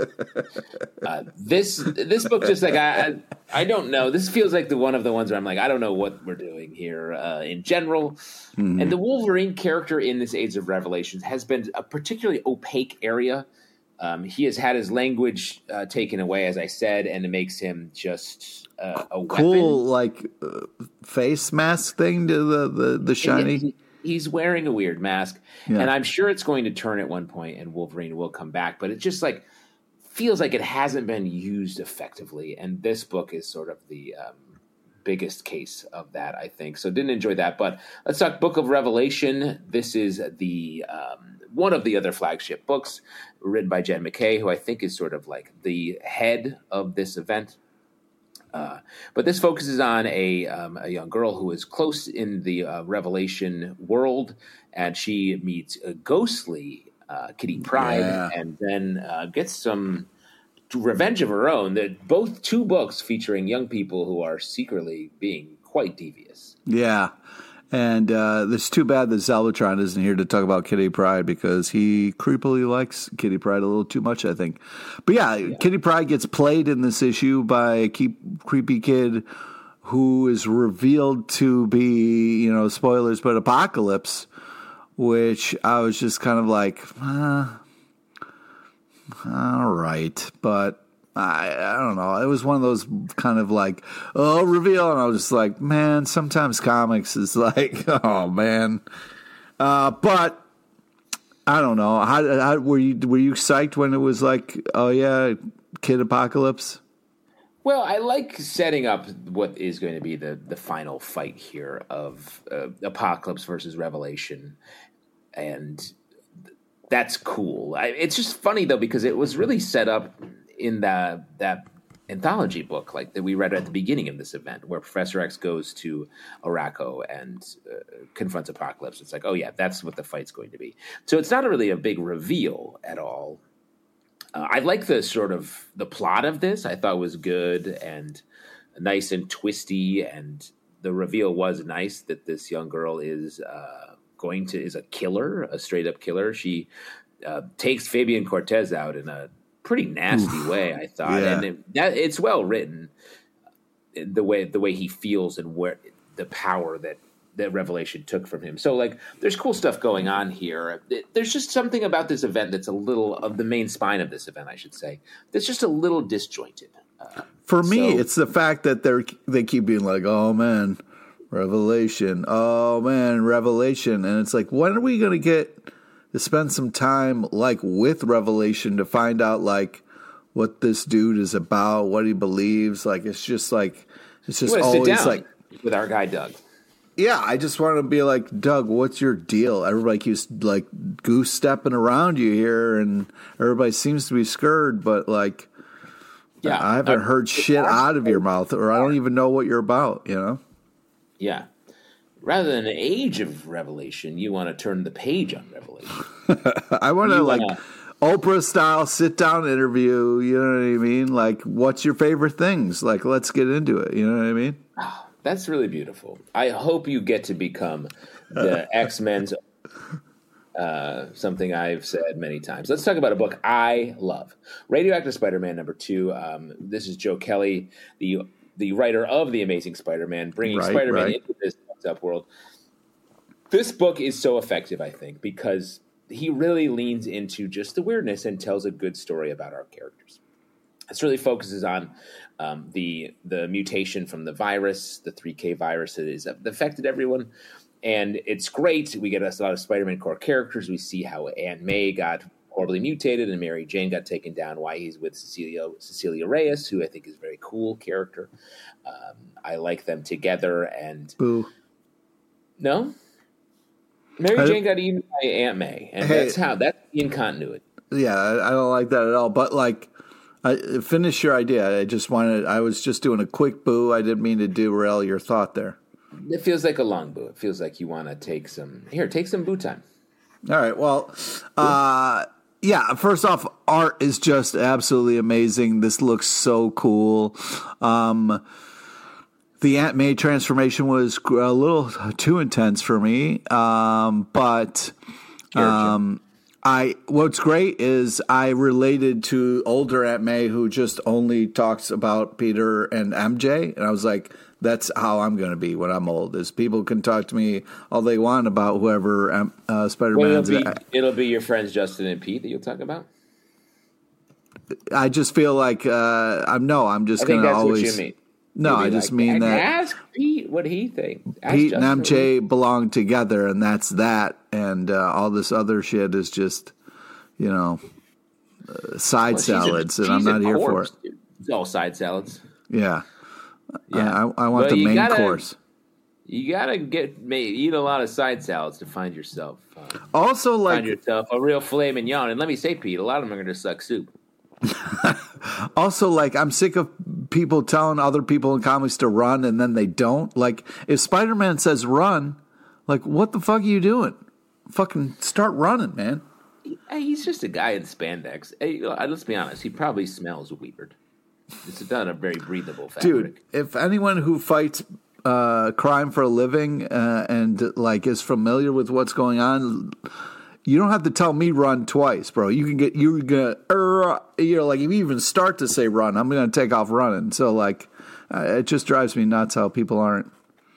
This book just like, I don't know. This feels like one of the ones where I'm like, I don't know what we're doing here in general. Mm-hmm. And the Wolverine character in this Age of Revelations has been a particularly opaque area. He has had his language taken away, as I said, and it makes him just a weapon. Cool, like face mask thing to the shiny. He's wearing a weird mask, and I'm sure it's going to turn at one point, and Wolverine will come back. But it's just like feels like it hasn't been used effectively, and this book is sort of the biggest case of that, I think. So didn't enjoy that, but let's talk Book of Revelation. This is the one of the other flagship books written by Jen McKay, who I think is sort of like the head of this event. But this focuses on a young girl who is close in the Revelation world, and she meets a ghostly Kitty Pryde, and then gets some revenge of her own. That both two books featuring young people who are secretly being quite devious. Yeah. And it's too bad that Zalbatron isn't here to talk about Kitty Pryde, because he creepily likes Kitty Pryde a little too much, I think. But yeah, Kitty Pryde gets played in this issue by a creepy kid who is revealed to be, spoilers, but Apocalypse, which I was just kind of like, all right, but I don't know. It was one of those kind of like, reveal, and I was just like, man, sometimes comics is like, oh man. But I don't know. How were you psyched when it was like, oh yeah, Kid Apocalypse? Well, I like setting up what is going to be the final fight here of Apocalypse versus Revelation, and that's cool. It's just funny though, because it was really set up in that anthology book like that we read at the beginning of this event, where Professor X goes to Arakko and confronts Apocalypse. It's like, oh yeah, that's what the fight's going to be. So it's not really a big reveal at all. I like the sort of the plot of this. I thought was good and nice and twisty, and the reveal was nice that this young girl is a killer, a straight up killer. She takes Fabian Cortez out in a pretty nasty way, I thought, and it's well written. The way he feels and where the power that Revelation took from him. So like, there's cool stuff going on here. There's just something about this event that's a little of the main spine of this event, I should say, that's just a little disjointed. For me, it's the fact that they keep being like, oh man, Revelation. Oh man, Revelation. And it's like, when are we going to get to spend some time like with Revelation to find out like what this dude is about, what he believes? Like, it's just always like with our guy, Doug. Yeah, I just want to be like, Doug, what's your deal? Everybody keeps like goose stepping around you here, and everybody seems to be scared, but like, I haven't heard shit out of your mouth, or I don't even know what you're about, Yeah. Rather than an age of Revelation, you want to turn the page on Revelation. I want to Oprah style sit down interview. You know what I mean? Like, what's your favorite things? Like, let's get into it. You know what I mean? Oh, that's really beautiful. I hope you get to become the X-Men's something I've said many times. Let's talk about a book I love. Radioactive Spider-Man #2. This is Joe Kelly, the writer of The Amazing Spider-Man, bringing Spider-Man into this up world. This book is so effective, I think, because he really leans into just the weirdness and tells a good story about our characters. This really focuses on the mutation from the virus, the 3K virus that has affected everyone. And it's great. We get a lot of Spider-Man core characters. We see how Aunt May got horribly mutated and Mary Jane got taken down, why he's with Cecilia Reyes, who I think is a very cool character. I like them together. And Boo. No? Mary Jane got eaten by Aunt May. And that's in continuity. Yeah, I don't like that at all. But like, finish your idea. I was just doing a quick boo. I didn't mean to derail your thought there. It feels like a long boo. It feels like you want to take some boo time. All right. Well, first off, art is just absolutely amazing. This looks so cool. The Aunt May transformation was a little too intense for me. But what's great is I related to older Aunt May who just only talks about Peter and MJ. And I was like, that's how I'm going to be when I'm old, is people can talk to me all they want about whoever Spider-Man's. It'll be your friends Justin and Pete that you'll talk about? I just feel like I'm just going to always. What you mean. No, I just mean that. Ask Pete what he thinks. Pete and MJ belong together, and that's that. And all this other shit is just, side salads, and I'm not here for it. It's all side salads. Yeah. Yeah. I want the main course. You gotta eat a lot of side salads to find yourself. Also, find yourself a real filet mignon. And let me say, Pete, a lot of them are going to suck soup. Also, like, I'm sick of people telling other people in comics to run and then they don't. Like, if Spider-Man says run, like, what the fuck are you doing? Fucking start running, man. He's just a guy in spandex. Hey, let's be honest. He probably smells weird. It's not a very breathable fabric. Dude, if anyone who fights crime for a living and like is familiar with what's going on, you don't have to tell me run twice, bro. You're like, if you even start to say run, I'm gonna take off running. So like, it just drives me nuts how people aren't.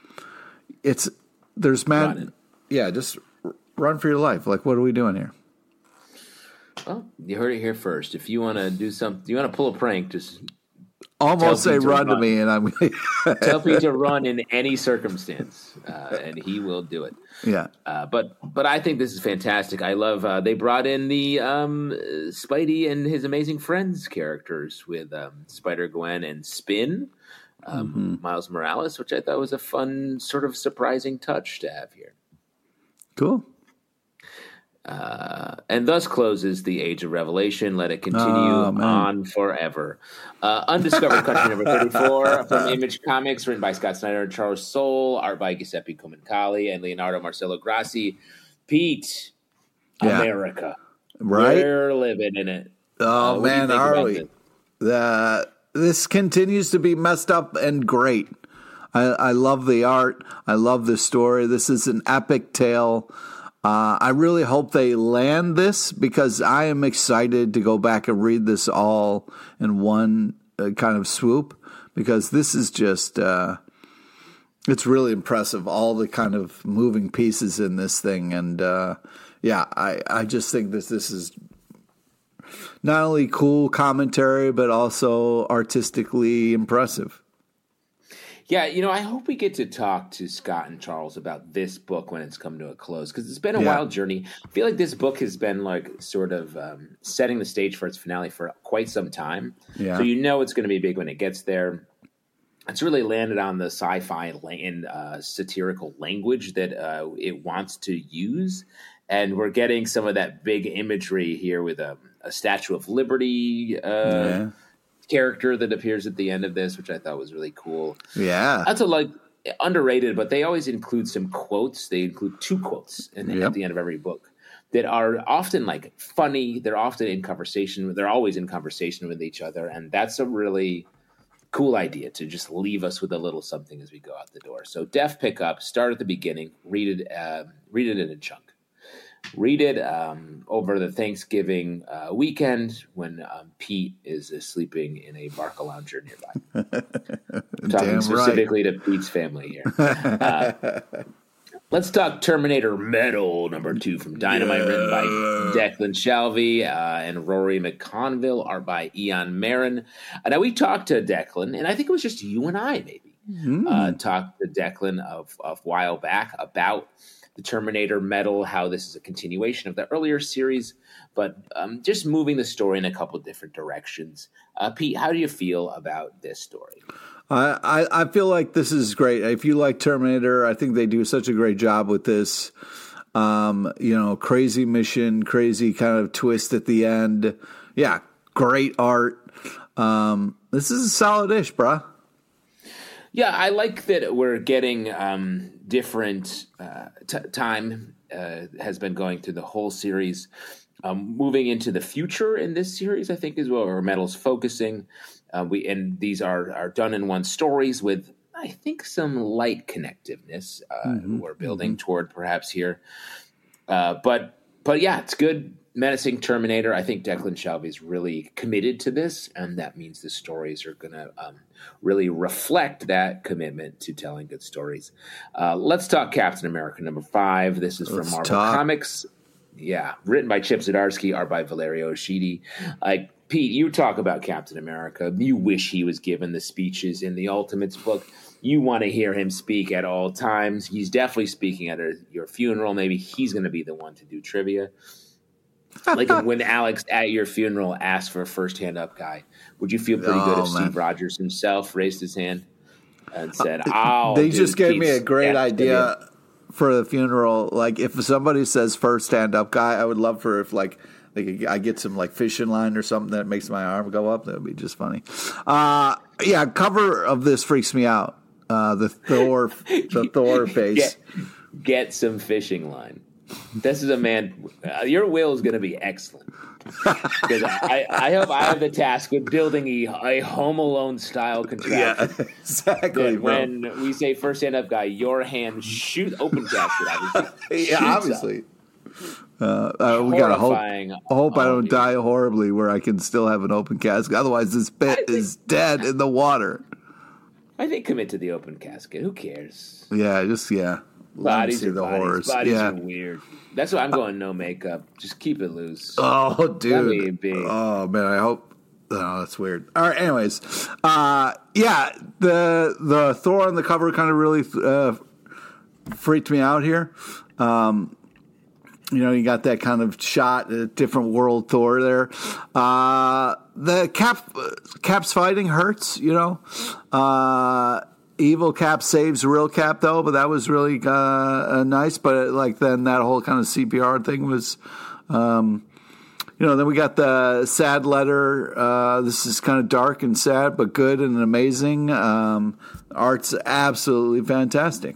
Running. Yeah, just run for your life. Like, what are we doing here? Well, you heard it here first. If you want to do something, you want to pull a prank, just almost say run to me, and I'm tell Pete to run in any circumstance, and he will do it. Yeah. But I think this is fantastic. I love they brought in the Spidey and his amazing friends characters with Spider-Gwen and Spin, Miles Morales, which I thought was a fun, sort of surprising touch to have here. Cool. And thus closes the Age of Revelation. Let it continue on forever. Undiscovered Country number 34 from Image Comics, written by Scott Snyder and Charles Soule, art by Giuseppe Comencalli and Leonardo Marcello Grassi. Pete, America. Right? We're living in it. Oh, man, are we? This continues to be messed up and great. I love the art. I love the story. This is an epic tale. I really hope they land this because I am excited to go back and read this all in one kind of swoop because this is just, it's really impressive, all the kind of moving pieces in this thing. And I just think this is not only cool commentary, but also artistically impressive. Yeah, I hope we get to talk to Scott and Charles about this book when it's come to a close, because it's been a wild journey. I feel like this book has been like sort of setting the stage for its finale for quite some time. Yeah. So it's going to be big when it gets there. It's really landed on the sci-fi and satirical language that it wants to use. And we're getting some of that big imagery here with a Statue of Liberty character that appears at the end of this, which I thought was really cool. Yeah. That's underrated, but they always include some quotes. They include 2 quotes at the end of every book that are often like funny. They're often in conversation. They're always in conversation with each other. And that's a really cool idea to just leave us with a little something as we go out the door. So Def pick up, start at the beginning, read it in a chunk. Read it over the Thanksgiving weekend when Pete is sleeping in a Barcalounger nearby. Talking specifically to Pete's family here. Let's talk Terminator Metal number 2 from Dynamite, written by Declan Shalvey and Rory McConville, art by Ian Marin. Now, we talked to Declan, and I think it was just you and I maybe, talked to Declan a while back about the Terminator Metal, how this is a continuation of the earlier series, but just moving the story in a couple different directions. Pete, how do you feel about this story? I feel like this is great. If you like Terminator, I think they do such a great job with this. Crazy mission, crazy kind of twist at the end. Yeah, great art. This is a solid-ish, bruh. Yeah, I like that we're getting different time has been going through the whole series. Moving into the future in this series, I think, is where Metal's focusing. And these are done in one stories with, I think, some light connectiveness we're building toward perhaps here. But yeah, it's good. Menacing Terminator. I think Declan Shalvey is really committed to this, and that means the stories are going to really reflect that commitment to telling good stories. Let's talk Captain America number 5. This is from Marvel Comics. Yeah, written by Chip Zdarsky, art by Valerio Schiti. Pete, you talk about Captain America. You wish he was given the speeches in the Ultimates book. You want to hear him speak at all times. He's definitely speaking at your funeral. Maybe he's going to be the one to do trivia. Like when Alex at your funeral asked for a first hand up guy, would you feel pretty good if Steve Rogers himself raised his hand and said, "Oh"? They just gave me a great idea for the funeral. Like if somebody says first stand up guy, I would love for if like I get some like fishing line or something that makes my arm go up. That would be just funny. Yeah, cover of this freaks me out. The Thor face. Get some fishing line. This is a man. Your will is going to be excellent. Because I hope I have the task of building a Home Alone style contraption. Yeah, exactly. When we say first stand up guy, your hand shoot open casket. Yeah, obviously. We gotta hope I don't die horribly where I can still have an open casket. Otherwise, this bit is dead in the water. I think commit to the open casket. Who cares? Yeah, Bodies are the bodies. horrors. Bodies yeah. are weird. That's why I'm going no makeup. Just keep it loose. Oh, dude. Oh, man. I hope. Oh, that's weird. All right. Anyways, yeah, the Thor on the cover kind of really freaked me out here. You got that kind of shot, a different world Thor there. The Cap's fighting hurts, Evil Cap saves real Cap, though, but that was really nice. But then that whole kind of CPR thing was, then we got the sad letter. This is kind of dark and sad, but good and amazing. Art's absolutely fantastic.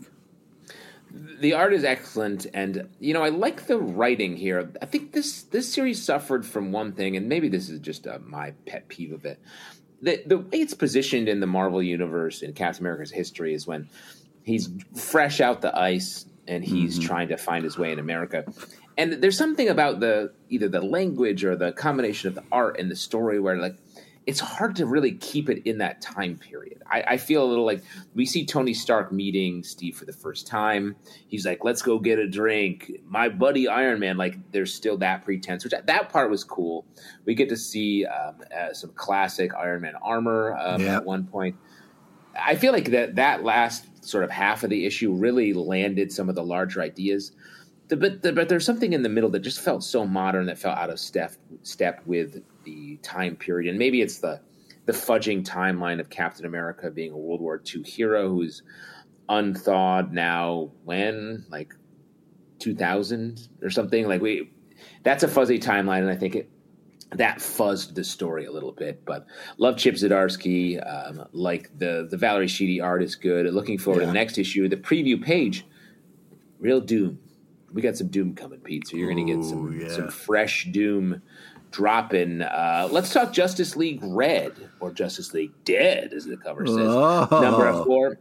The art is excellent, and I like the writing here. I think this series suffered from one thing, and maybe this is just my pet peeve of it. The way it's positioned in the Marvel universe in Captain America's history is when he's fresh out the ice and he's trying to find his way in America. And there's something about either the language or the combination of the art and the story where it's hard to really keep it in that time period. I feel a little like we see Tony Stark meeting Steve for the first time. He's like, let's go get a drink. My buddy Iron Man, there's still that pretense, which that part was cool. We get to see some classic Iron Man armor at one point. I feel like that last sort of half of the issue really landed some of the larger ideas. But there's something in the middle that just felt so modern that felt out of step with the time period. And maybe it's the fudging timeline of Captain America being a World War II hero who's unthawed now when 2000 or something. That's a fuzzy timeline, and I think that fuzzed the story a little bit. But love Chip Zdarsky. The Valerie Sheedy art is good. Looking forward to the next issue. The preview page, real Doom. We got some Doom coming, Pete. So you're going to get some fresh Doom dropping. Let's talk Justice League Red, or Justice League Dead, as the cover says. Number 4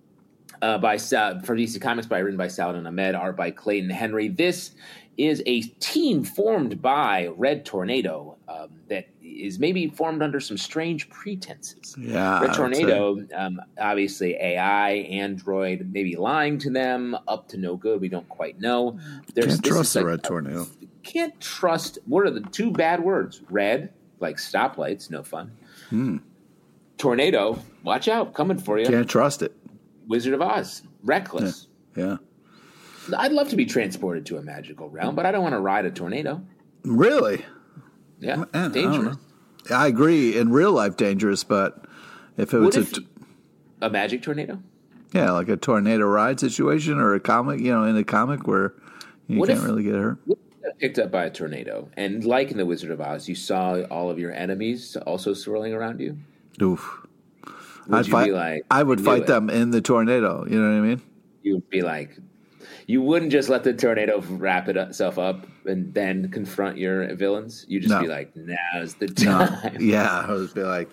for DC Comics, written by Saladin Ahmed, art by Clayton Henry. This is a team formed by Red Tornado that is maybe formed under some strange pretenses. Yeah, Red Tornado, obviously AI, Android, maybe lying to them, up to no good. We don't quite know. Can't trust the Red Tornado. Can't trust. What are the two bad words? Red, like stoplights, no fun. Tornado, watch out, coming for you. Can't trust it. Wizard of Oz, reckless. Yeah. I'd love to be transported to a magical realm, but I don't want to ride a tornado. Really? Yeah, dangerous. I agree. In real life, dangerous, but if it was a magic tornado? Yeah, like a tornado ride situation or a comic, in a comic where you can't really get hurt. What if you got picked up by a tornado, and like in The Wizard of Oz, you saw all of your enemies also swirling around you? Oof. I would fight them in the tornado. You know what I mean? You would be like, you wouldn't just let the tornado wrap itself up and then confront your villains. You just be like, now's the time. No. Yeah, I would be like,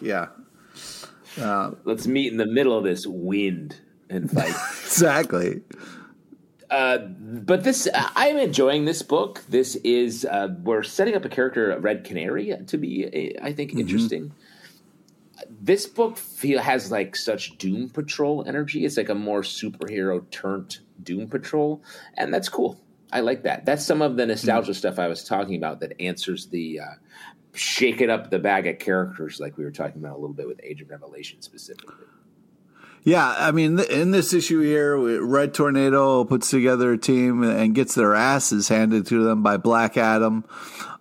let's meet in the middle of this wind and fight. Exactly. But I'm enjoying this book. This is we're setting up a character, Red Canary, to be, I think, interesting. This book has such Doom Patrol energy. It's like a more superhero turned Doom Patrol, and that's cool. I like that. That's some of the nostalgia stuff I was talking about that answers the shake it up the bag of characters like we were talking about a little bit with Age of Revelation specifically. Yeah, I mean, in this issue here, Red Tornado puts together a team and gets their asses handed to them by Black Adam.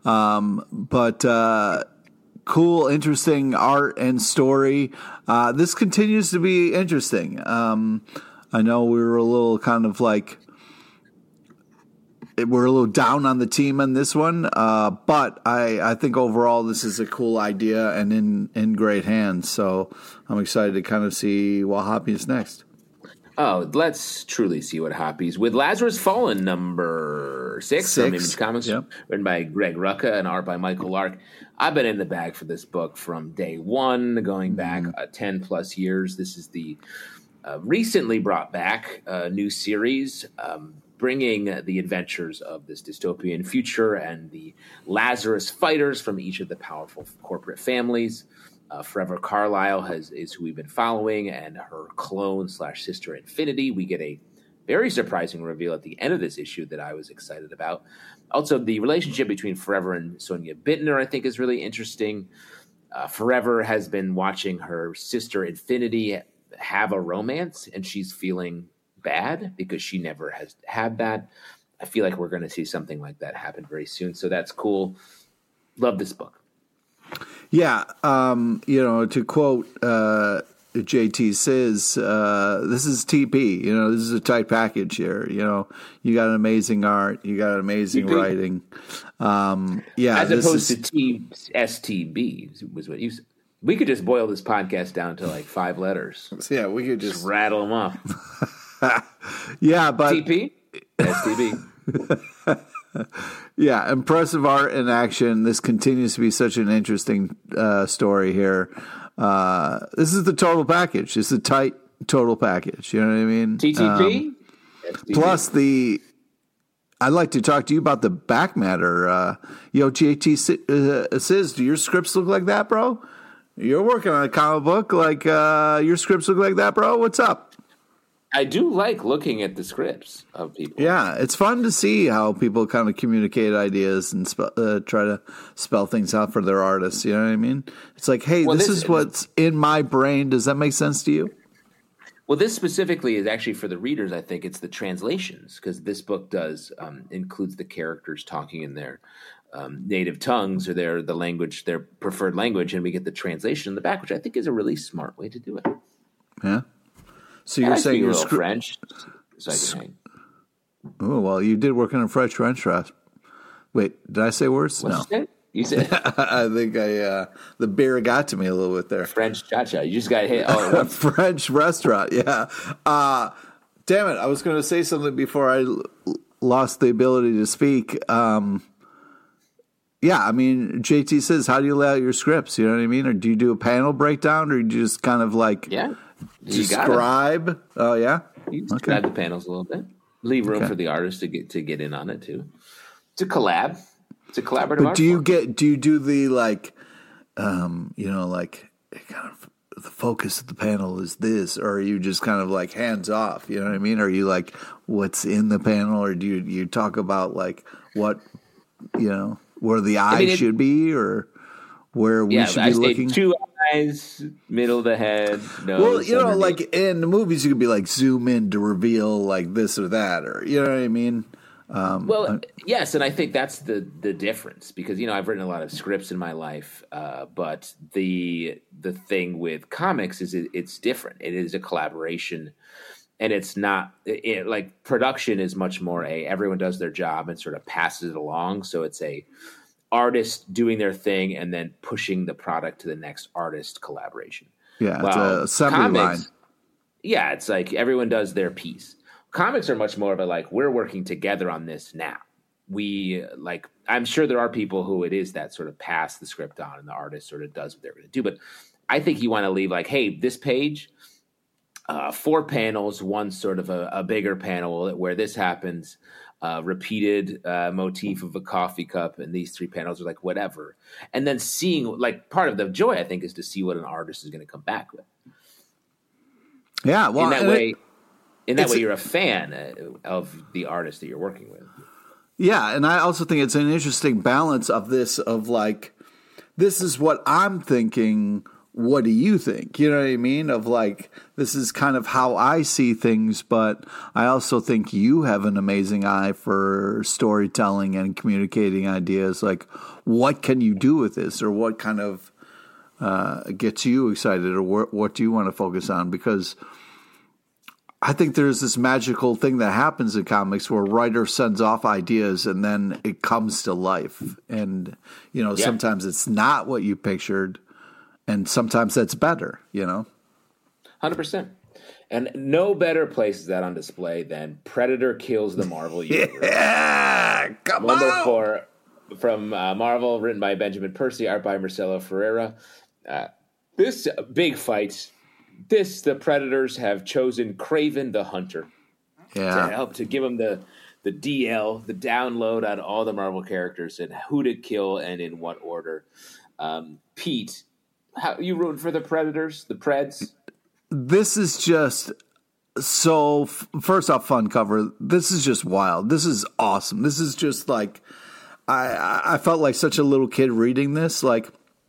But cool, interesting art and story. This continues to be interesting. I know we were a little kind of like, we're a little down on the team on this one, but I think overall this is a cool idea and in great hands. So I'm excited to kind of see what Hoppy is next. Oh, let's truly see what Hoppy's with Lazarus Fallen number 6 from Image Comics, written by Greg Rucka and art by Michael Lark. I've been in the bag for this book from day one, going back 10 plus years. This is the recently brought back new series, bringing the adventures of this dystopian future and the Lazarus fighters from each of the powerful corporate families. Forever Carlyle is who we've been following, and her clone / sister Infinity. We get a very surprising reveal at the end of this issue that I was excited about. Also, the relationship between Forever and Sonia Bittner, I think, is really interesting. Forever has been watching her sister Infinity have a romance, and she's feeling bad because she never has had that. I feel like we're going to see something like that happen very soon, so that's cool. Love this book. Yeah, to quote JT says, this is TP. This is a tight package here. You got an amazing art, you got an amazing TP. Writing. As opposed to STB was what you said. We could just boil this podcast down to like 5 letters. Yeah, we could just rattle them off. Yeah, but TP, STB. Yeah, impressive art and action. This continues to be such an interesting story here. This is the total package. It's a tight total package. You know what I mean? TTP? Plus I'd like to talk to you about the back matter. JT says, do your scripts look like that, bro? You're working on a comic book. Like, your scripts look like that, bro? What's up? I do like looking at the scripts of people. Yeah, it's fun to see how people kind of communicate ideas and try to spell things out for their artists. You know what I mean? It's like, hey, this is what's in my brain. Does that make sense to you? Well, this specifically is actually for the readers. I think it's the translations, because this book does includes the characters talking in their native tongues or their preferred language, and we get the translation in the back, which I think is a really smart way to do it. Yeah. So you're saying you're French, so I can hang. Oh, well, you did work in a French restaurant. Wait, did I say worse? What'd you say? I think the beer got to me a little bit there. French cha-cha. You just got hit. Oh, French restaurant, yeah. Damn it, I was going to say something before I lost the ability to speak. Yeah, I mean, JT says, how do you lay out your scripts? You know what I mean? Or do you do a panel breakdown, or do you just kind of like... Yeah. Describe. Oh yeah. You describe the panels a little bit. Leave room for the artist to get in on it too. It's a collab. It's a collaborative. But do you do the like kind of the focus of the panel is this, or are you just kind of like hands off? You know what I mean? Are you like what's in the panel, or do you talk about like what where the eyes should be, or where we should be looking? 2 eyes, middle of the head, nose. Well, like in the movies, you could be like zoom in to reveal like this or that, or you know what I mean. Yes, and I think that's the difference, because I've written a lot of scripts in my life, but the thing with comics is it's different. It is a collaboration, and it's not like production is much more everyone does their job and sort of passes it along. So it's a artist doing their thing and then pushing the product to the next artist collaboration. Yeah, it's a assembly line. Yeah, it's like everyone does their piece. Comics are much more of a like, we're working together on this now. I'm sure there are people who it is that sort of pass the script on and the artist sort of does what they're going to do. But I think you want to leave like, hey, this page, 4 panels, one sort of a bigger panel where this happens, repeated motif of a coffee cup, and these 3 panels are like whatever. And then seeing, like, part of the joy, I think, is to see what an artist is going to come back with. Yeah, well, in that way, you're a fan of the artist that you're working with. Yeah, and I also think it's an interesting balance of this, of like, this is what I'm thinking what do you think? You know what I mean? Of like, this is kind of how I see things, but I also think you have an amazing eye for storytelling and communicating ideas. Like, what can you do with this, or what kind of gets you excited, or what do you want to focus on? Because I think there's this magical thing that happens in comics where a writer sends off ideas and then it comes to life. And, sometimes it's not what you pictured, and sometimes that's better, 100%. And no better place is that on display than Predator Kills the Marvel Universe. Yeah, come on! From Marvel, written by Benjamin Percy, art by Marcelo Ferreira. This big fight, the Predators have chosen Kraven the Hunter to give him the DL, the download on all the Marvel characters and who to kill and in what order. Pete, how you rooting for the Predators, the Preds? This is just so, first off, fun cover. This is just wild. This is awesome. This is just like, I felt like such a little kid reading this. Like,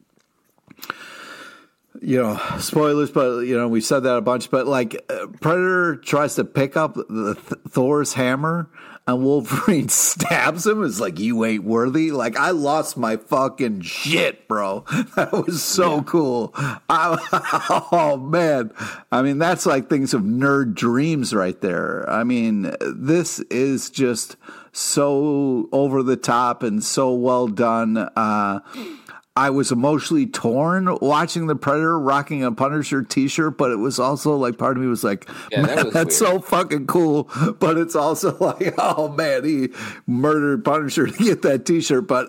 spoilers, but, we said that a bunch. But, like, Predator tries to pick up Thor's hammer, and Wolverine stabs him. It's like, you ain't worthy. Like, I lost my fucking shit, bro. That was so cool. Oh, man. I mean, that's like things of nerd dreams right there. I mean, this is just so over the top and so well done. I was emotionally torn watching the Predator rocking a Punisher t-shirt, but it was also like, part of me was like, man, that's so fucking cool. But it's also like, oh man, he murdered Punisher to get that t-shirt. But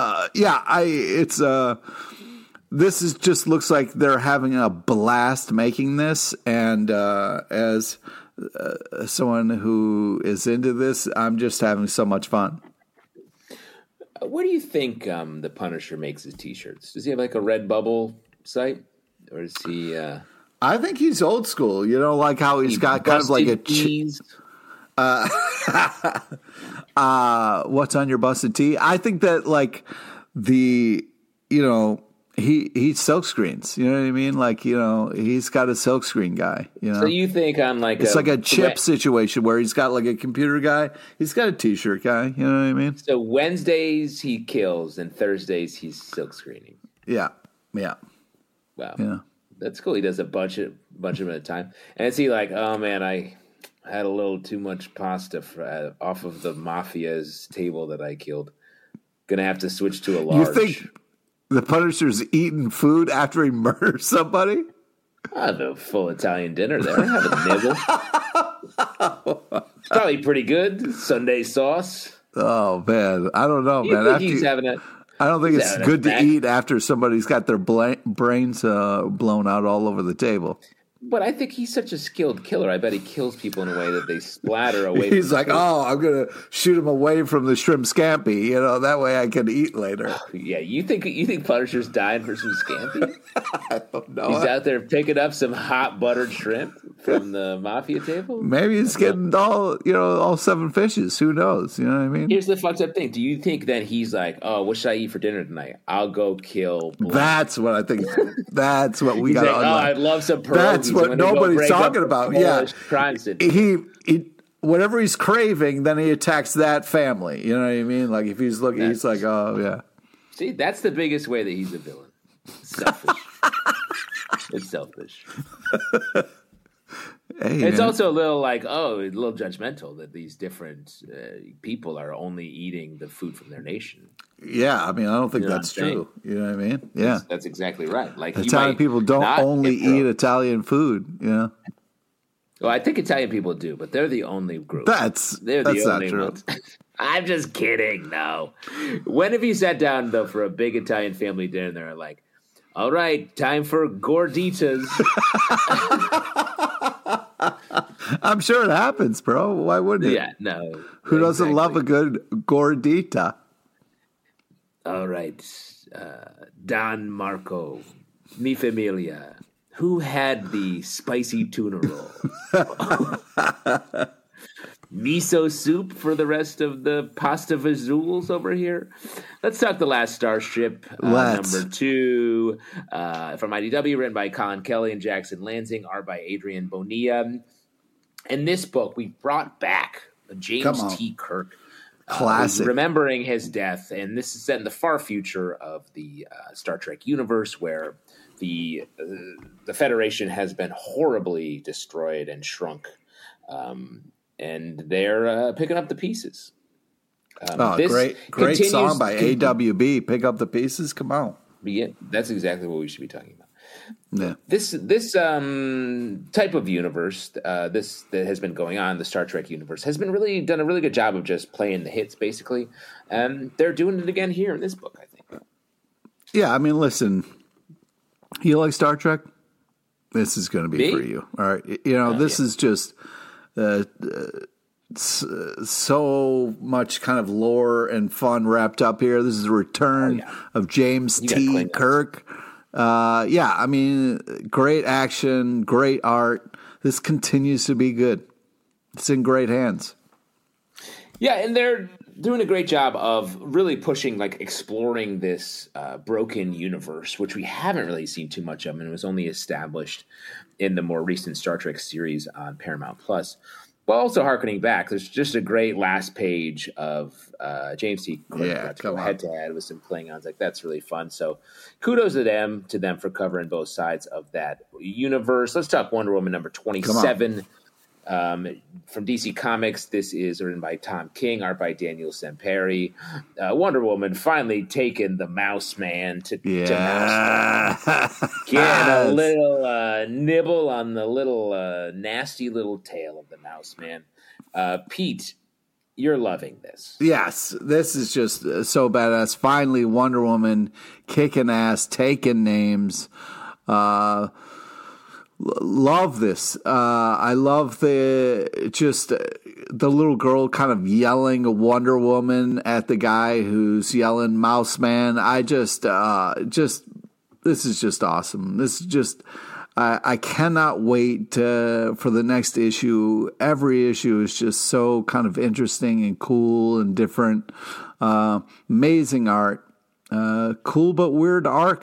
this is just looks like they're having a blast making this. And as someone who is into this, I'm just having so much fun. Where do you think the Punisher makes his T-shirts? Does he have like a Redbubble site, or is he? I think he's old school. Like how he's got kind of like a. What's on your busted tee? I think that like he silk screens. You know what I mean? Like he's got a silk screen guy. So you think on like it's like a chip situation where he's got like a computer guy. He's got a t-shirt guy. You know what I mean? So Wednesdays he kills, and Thursdays he's silk screening. Yeah. Wow. Yeah. That's cool. He does a bunch of them at a time. And is he like, oh man, I had a little too much pasta off of the mafia's table that I killed. Gonna have to switch to a large. You think the Punisher's eating food after he murders somebody? I have a full Italian dinner there. I have a nibble. It's probably pretty good. Sunday sauce. Oh, man. I don't know, man. I don't think it's good to eat after somebody's got their brains blown out all over the table. But I think he's such a skilled killer. I bet he kills people in a way that they splatter away. He's like, I'm going to shoot him away from the shrimp scampi. That way I can eat later. Yeah, you think Punisher's dying for some scampi? I don't know. He's out there picking up some hot buttered shrimp from the mafia table? Maybe he's getting all 7 fishes. Who knows? You know what I mean? Here's the fucked up thing. Do you think that he's like, oh, what should I eat for dinner tonight? I'll go kill Blank. That's what I think. That's what we got to unlock. I'd love some pierogies. That's what nobody's talking about. Yeah. Crime City. He whatever he's craving, then he attacks that family. You know what I mean? Like if he's looking, he's like, oh yeah. See, that's the biggest way that he's a villain. Selfish. It's selfish. Hey, it's also a little like, a little judgmental that these different people are only eating the food from their nation. Yeah, I mean, I don't think that's true. You know what I mean? Yeah, that's exactly right. Like Italian people don't only eat Italian food. Yeah. Well, I think Italian people do, but they're the only group. They're the only ones. I'm just kidding. No. When have you sat down though for a big Italian family dinner and they're like, all right, time for gorditas. I'm sure it happens, bro. Why wouldn't it? Yeah, no. Who doesn't love a good gordita? All right. Don Marco, Mi Familia. Who had the spicy tuna roll? Miso soup for the rest of the pasta visuals over here. Let's talk the last Starship, number 2. issue from IDW, written by Colin Kelly and Jackson Lansing, art by Adrian Bonilla. In this book, we brought back James T. Kirk. Classic. Remembering his death, and this is set in the far future of the Star Trek universe, where the Federation has been horribly destroyed and shrunk, and they're picking up the pieces. Great song by AWB. Pick up the pieces. Come on. Yeah, that's exactly what we should be talking about. Yeah. This type of universe, this that has been going on, the Star Trek universe, has been done a really good job of just playing the hits, basically. And they're doing it again here in this book, I think. Yeah, I mean, listen, you like Star Trek? This is going to be for you. All right. This is just so much kind of lore and fun wrapped up here. This is the return of James T. Kirk. I mean, great action, great art. This continues to be good. It's in great hands. Yeah, and they're doing a great job of really pushing, exploring this broken universe, which we haven't really seen too much of, and it was only established in the more recent Star Trek series on Paramount Plus. But also harkening back, there's just a great last page of James T. Kirk go head-to-head with some Klingons. That's really fun. So kudos to them for covering both sides of that universe. Let's talk Wonder Woman number 27. From DC Comics, this is written by Tom King, art by Daniel Semperi. Wonder Woman finally taking the Mouse Man to Mouse. Getting a little nibble on the little nasty little tail of the Mouse Man. Pete, you're loving this. Yes, this is just so badass. Finally, Wonder Woman kicking ass, taking names. Love this. I love the little girl kind of yelling Wonder Woman at the guy who's yelling Mouse Man. This is just awesome. This is just, I cannot wait for the next issue. Every issue is just so kind of interesting and cool and different. Amazing art. Cool but weird arc.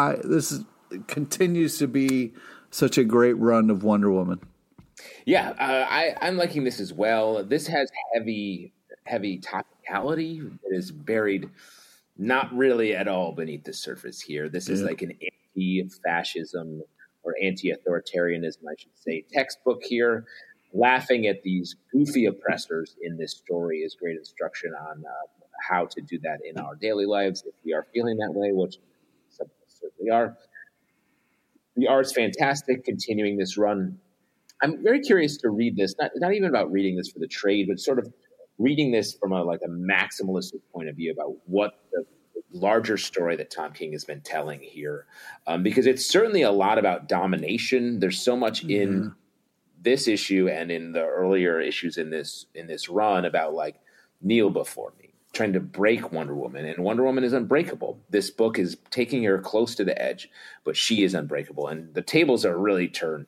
Continues to be such a great run of Wonder Woman. Yeah, I'm liking this as well. This has heavy topicality that is buried not really at all beneath the surface here. This is like an anti-fascism or anti-authoritarianism, I should say, textbook here. Laughing at these goofy oppressors in this story is great instruction on how to do that in our daily lives if we are feeling that way, which some of us certainly are. The art's fantastic, continuing this run. I'm very curious to read this, not even about reading this for the trade, but sort of reading this from a maximalistic point of view about what the larger story that Tom King has been telling here. Because it's certainly a lot about domination. There's so much in this issue and in the earlier issues in this run about kneel before me, trying to break Wonder Woman, and Wonder Woman is unbreakable. This book is taking her close to the edge, but she is unbreakable, and the tables are really turned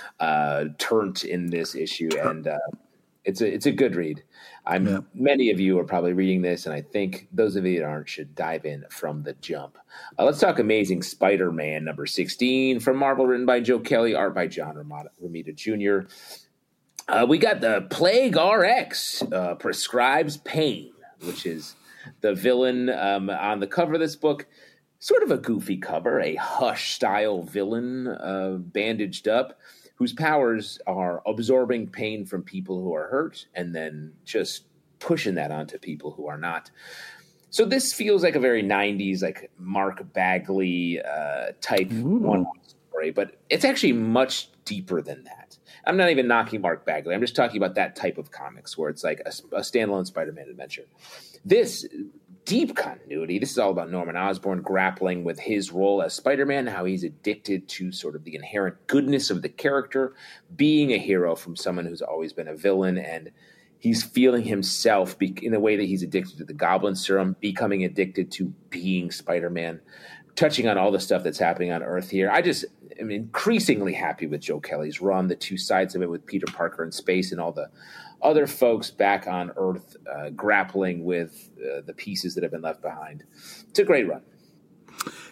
in this issue, and it's a good read. Many of you are probably reading this, and I think those of you that aren't should dive in from the jump. Let's talk Amazing Spider-Man number 16 from Marvel, written by Joe Kelly, art by John Romita Jr. We got the Plague RX prescribes pain, which is the villain on the cover of this book. Sort of a goofy cover, a Hush-style villain bandaged up, whose powers are absorbing pain from people who are hurt and then just pushing that onto people who are not. So this feels like a very 90s, Mark Bagley type one story, but it's actually much deeper than that. I'm not even knocking Mark Bagley. I'm just talking about that type of comics where it's like a standalone Spider-Man adventure. This deep continuity, this is all about Norman Osborn grappling with his role as Spider-Man, how he's addicted to sort of the inherent goodness of the character, being a hero from someone who's always been a villain, and he's feeling himself in the way that he's addicted to the Goblin Serum, becoming addicted to being Spider-Man, touching on all the stuff that's happening on Earth here. I'm increasingly happy with Joe Kelly's run, the two sides of it with Peter Parker in space and all the other folks back on Earth grappling with the pieces that have been left behind. It's a great run.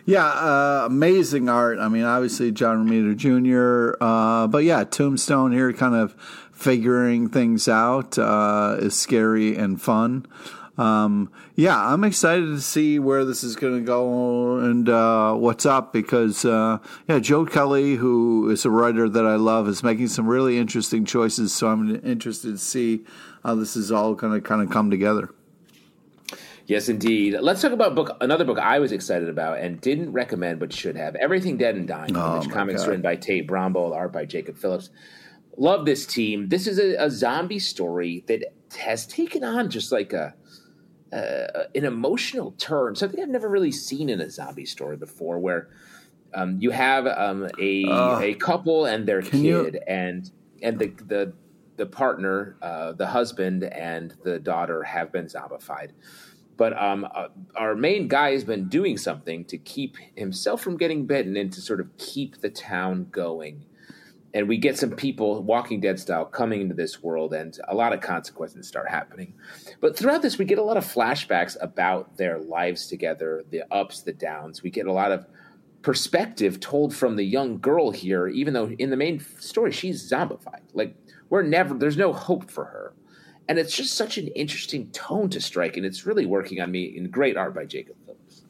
Yeah, amazing art. I mean, obviously John Romita Jr., but yeah, Tombstone here kind of figuring things out is scary and fun. Yeah, I'm excited to see where this is going to go and what's up because, Joe Kelly, who is a writer that I love, is making some really interesting choices, so I'm interested to see how this is all going to kind of come together. Yes, indeed. Let's talk about another book I was excited about and didn't recommend but should have. Everything Dead and Dying, which comics written by Tate Brombald, art by Jacob Phillips. Love this team. This is a zombie story that has taken on just like an emotional turn, something I've never really seen in a zombie story before, where you have a couple and their kid and the partner, the husband and the daughter have been zombified. But our main guy has been doing something to keep himself from getting bitten and to sort of keep the town going. And we get some people, Walking Dead style, coming into this world, and a lot of consequences start happening. But throughout this, we get a lot of flashbacks about their lives together, the ups, the downs. We get a lot of perspective told from the young girl here, even though in the main story, she's zombified. Like, there's no hope for her. And it's just such an interesting tone to strike, and it's really working on me in great art by Jacob Phillips.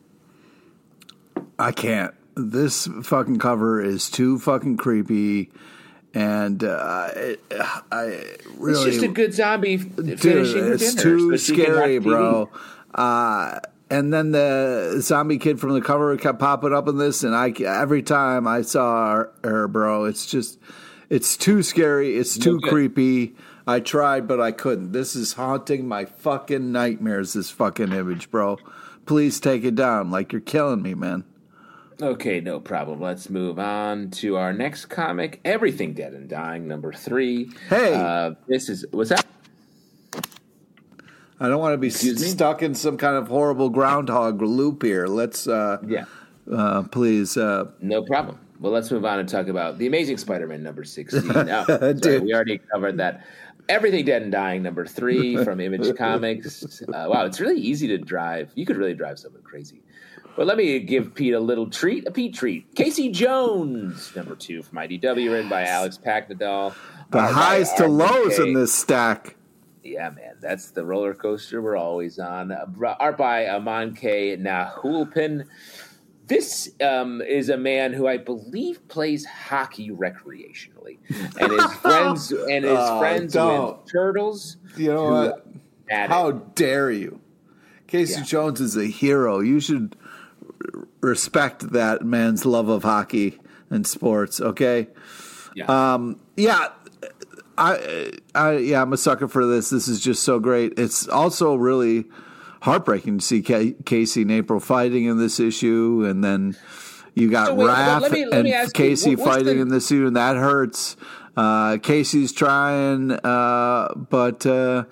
I can't. This fucking cover is too fucking creepy, and I really... It's just a good zombie finishing her it's dinner. Too scary, bro. And then the zombie kid from the cover kept popping up in this, and every time I saw her, bro, it's too scary. It's too creepy. I tried, but I couldn't. This is haunting my fucking nightmares, this fucking image, bro. Please take it down. Like, you're killing me, man. Okay, no problem. Let's move on to our next comic, Everything Dead and Dying, number 3. Hey! What's that? I don't want to be stuck in some kind of horrible groundhog loop here. Let's, please. No problem. Well, let's move on and talk about The Amazing Spider-Man, number 16. We already covered that. Everything Dead and Dying, number 3 from Image Comics. Wow, it's really easy to drive. You could really drive someone crazy. But let me give Pete a Pete treat. Casey Jones, number 2 from IDW, written by Alex Paknadal. The highs to lows in this stack. Yeah, man, that's the roller coaster we're always on. Art by Aman K. Nahulpin. This is a man who I believe plays hockey recreationally, and his friends with Turtles. You know what? How dare you? Casey Jones is a hero. You should respect that man's love of hockey and sports. Okay. Yeah. I'm a sucker for this. This is just so great. It's also really heartbreaking to see Casey and April fighting in this issue, and then you got Raph and Casey fighting in this issue, and that hurts. Casey's trying, but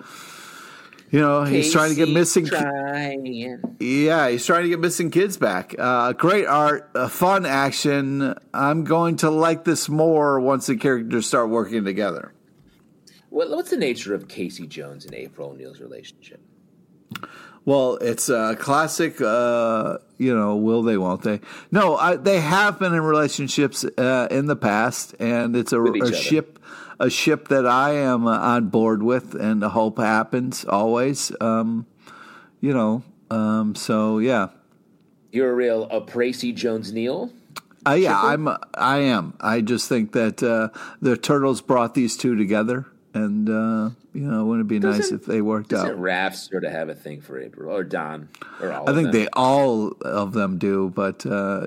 he's trying to get missing. He's trying to get missing kids back. Great art, fun action. I'm going to like this more once the characters start working together. What's the nature of Casey Jones and April O'Neil's relationship? Well, it's a classic, will they, won't they? No, they have been in relationships in the past, and it's a ship that I am on board with, and I hope happens always. So yeah. You're a real Pracy Jones-Neal? I am. I just think that the Turtles brought these two together. And, wouldn't it be nice if they worked out? Doesn't Raph sort of have a thing for April or Don or all I think of them? all of them do, but, that's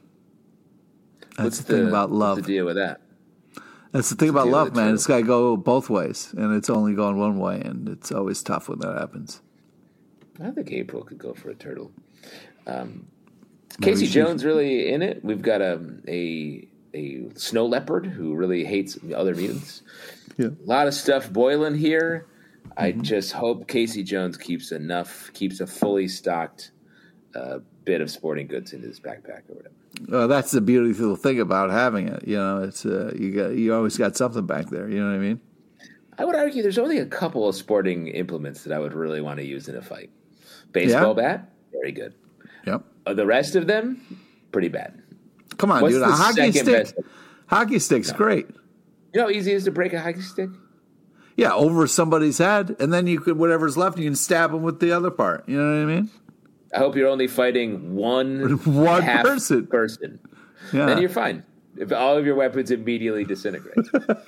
the thing about love. What's the deal with that? That's the thing about love, man. It's got to go both ways, and it's only going one way, and it's always tough when that happens. I think April could go for a turtle. Casey Jones really in it. We've got a snow leopard who really hates other mutants. Yeah. A lot of stuff boiling here. I just hope Casey Jones keeps a fully stocked bit of sporting goods in his backpack or whatever. Well, that's the beautiful thing about having it. It's you always got something back there. You know what I mean? I would argue there's only a couple of sporting implements that I would really want to use in a fight. Baseball bat, very good. Yep. The rest of them, pretty bad. Come on, What's dude. the A hockey second stick. best? Hockey stick's great. You know how easy it is to break a hockey stick? Yeah, over somebody's head, and then you could whatever's left, you can stab them with the other part. You know what I mean? I hope you're only fighting one half person. Yeah. Then you're fine. If all of your weapons immediately disintegrate.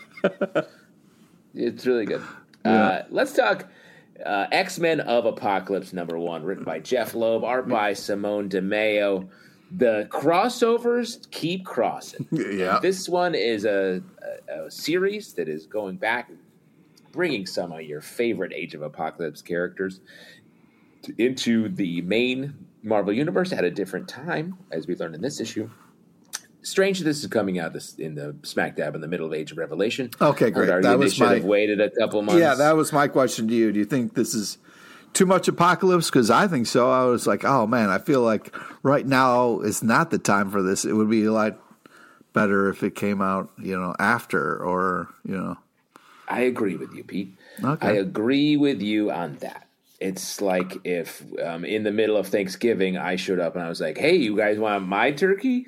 It's really good. Yeah. Let's talk X-Men of Apocalypse #1, written by Jeff Loeb, art by Simone DeMeo. The crossovers keep crossing. Yeah. This one is a series that is going back, bringing some of your favorite Age of Apocalypse characters into the main Marvel Universe at a different time, as we learned in this issue. Strange this is coming out in the smack dab in the middle of Age of Revelation. Okay, great. That was should have waited a couple months. Yeah, that was my question to you. Do you think this is too much Apocalypse? Because I think so. I was like, oh man, I feel like right now is not the time for this. It would be a lot better if it came out, after or. I agree with you, Pete. Okay. I agree with you on that. It's like if in the middle of Thanksgiving I showed up and I was like, "Hey, you guys want my turkey?"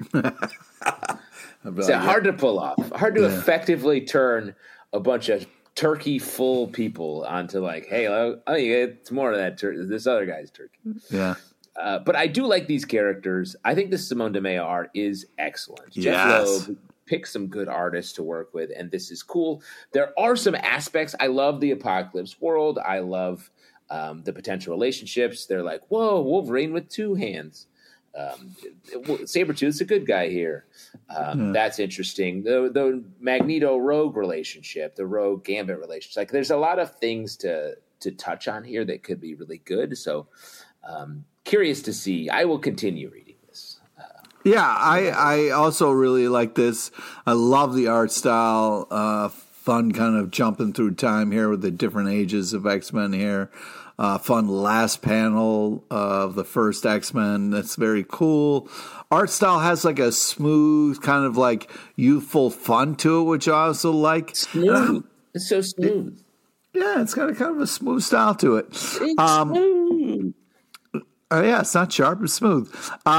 It's hard to pull off. Hard to effectively turn a bunch of turkey-full people onto like, "Hey, it's more of that this other guy's turkey." Yeah. But I do like these characters. I think the Simone DeMeo art is excellent. Yes. Jeff Loeb picked some good artists to work with, and this is cool. There are some aspects. I love the Apocalypse world. I love the potential relationships. They're like, whoa, Wolverine with two hands. Sabretooth's a good guy here. That's interesting. The Magneto Rogue relationship, the Rogue Gambit relationship. Like, there's a lot of things to touch on here that could be really good. So, curious to see. I will continue reading this. Yeah, I also really like this. I love the art style. Fun kind of jumping through time here with the different ages of X-Men here. Fun last panel of the first X-Men. That's very cool. Art style has like a smooth kind of like youthful fun to it, which I also like. Smooth. It's so smooth. Yeah, it's got a kind of a smooth style to it. It's smooth. Yeah, it's not sharp, it's smooth.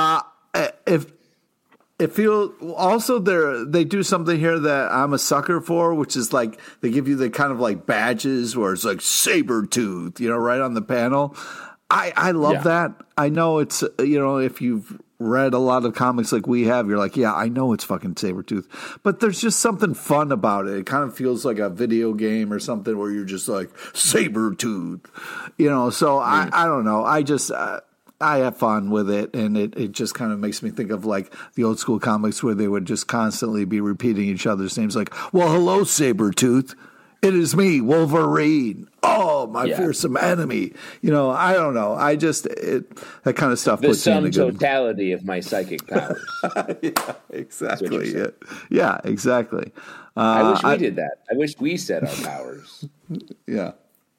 It feels also they do something here that I'm a sucker for, which is like they give you the kind of like badges where it's like Sabretooth, right on the panel. I love that. I know it's, if you've read a lot of comics like we have, you're like, yeah, I know it's fucking Sabretooth. But there's just something fun about it. It kind of feels like a video game or something where you're just like, Sabretooth. So I don't know. I have fun with it, and it just kind of makes me think of like the old school comics where they would just constantly be repeating each other's names, like, well, hello, Sabretooth. It is me, Wolverine. Oh, my fearsome enemy. I don't know. That kind of stuff puts me in a good... The sum totality of my psychic powers. Yeah, exactly. Yeah, exactly. I wish we did that. I wish we set our powers. Yeah.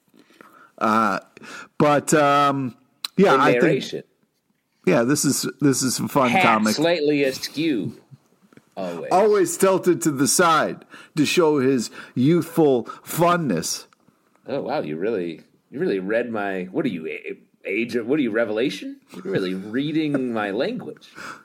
Yeah, I think. Yeah, this is a fun comic. Slightly askew. Always tilted to the side to show his youthful funness. Oh wow, you really read my. What are you, age? What are you, Revelation? You're really reading my language.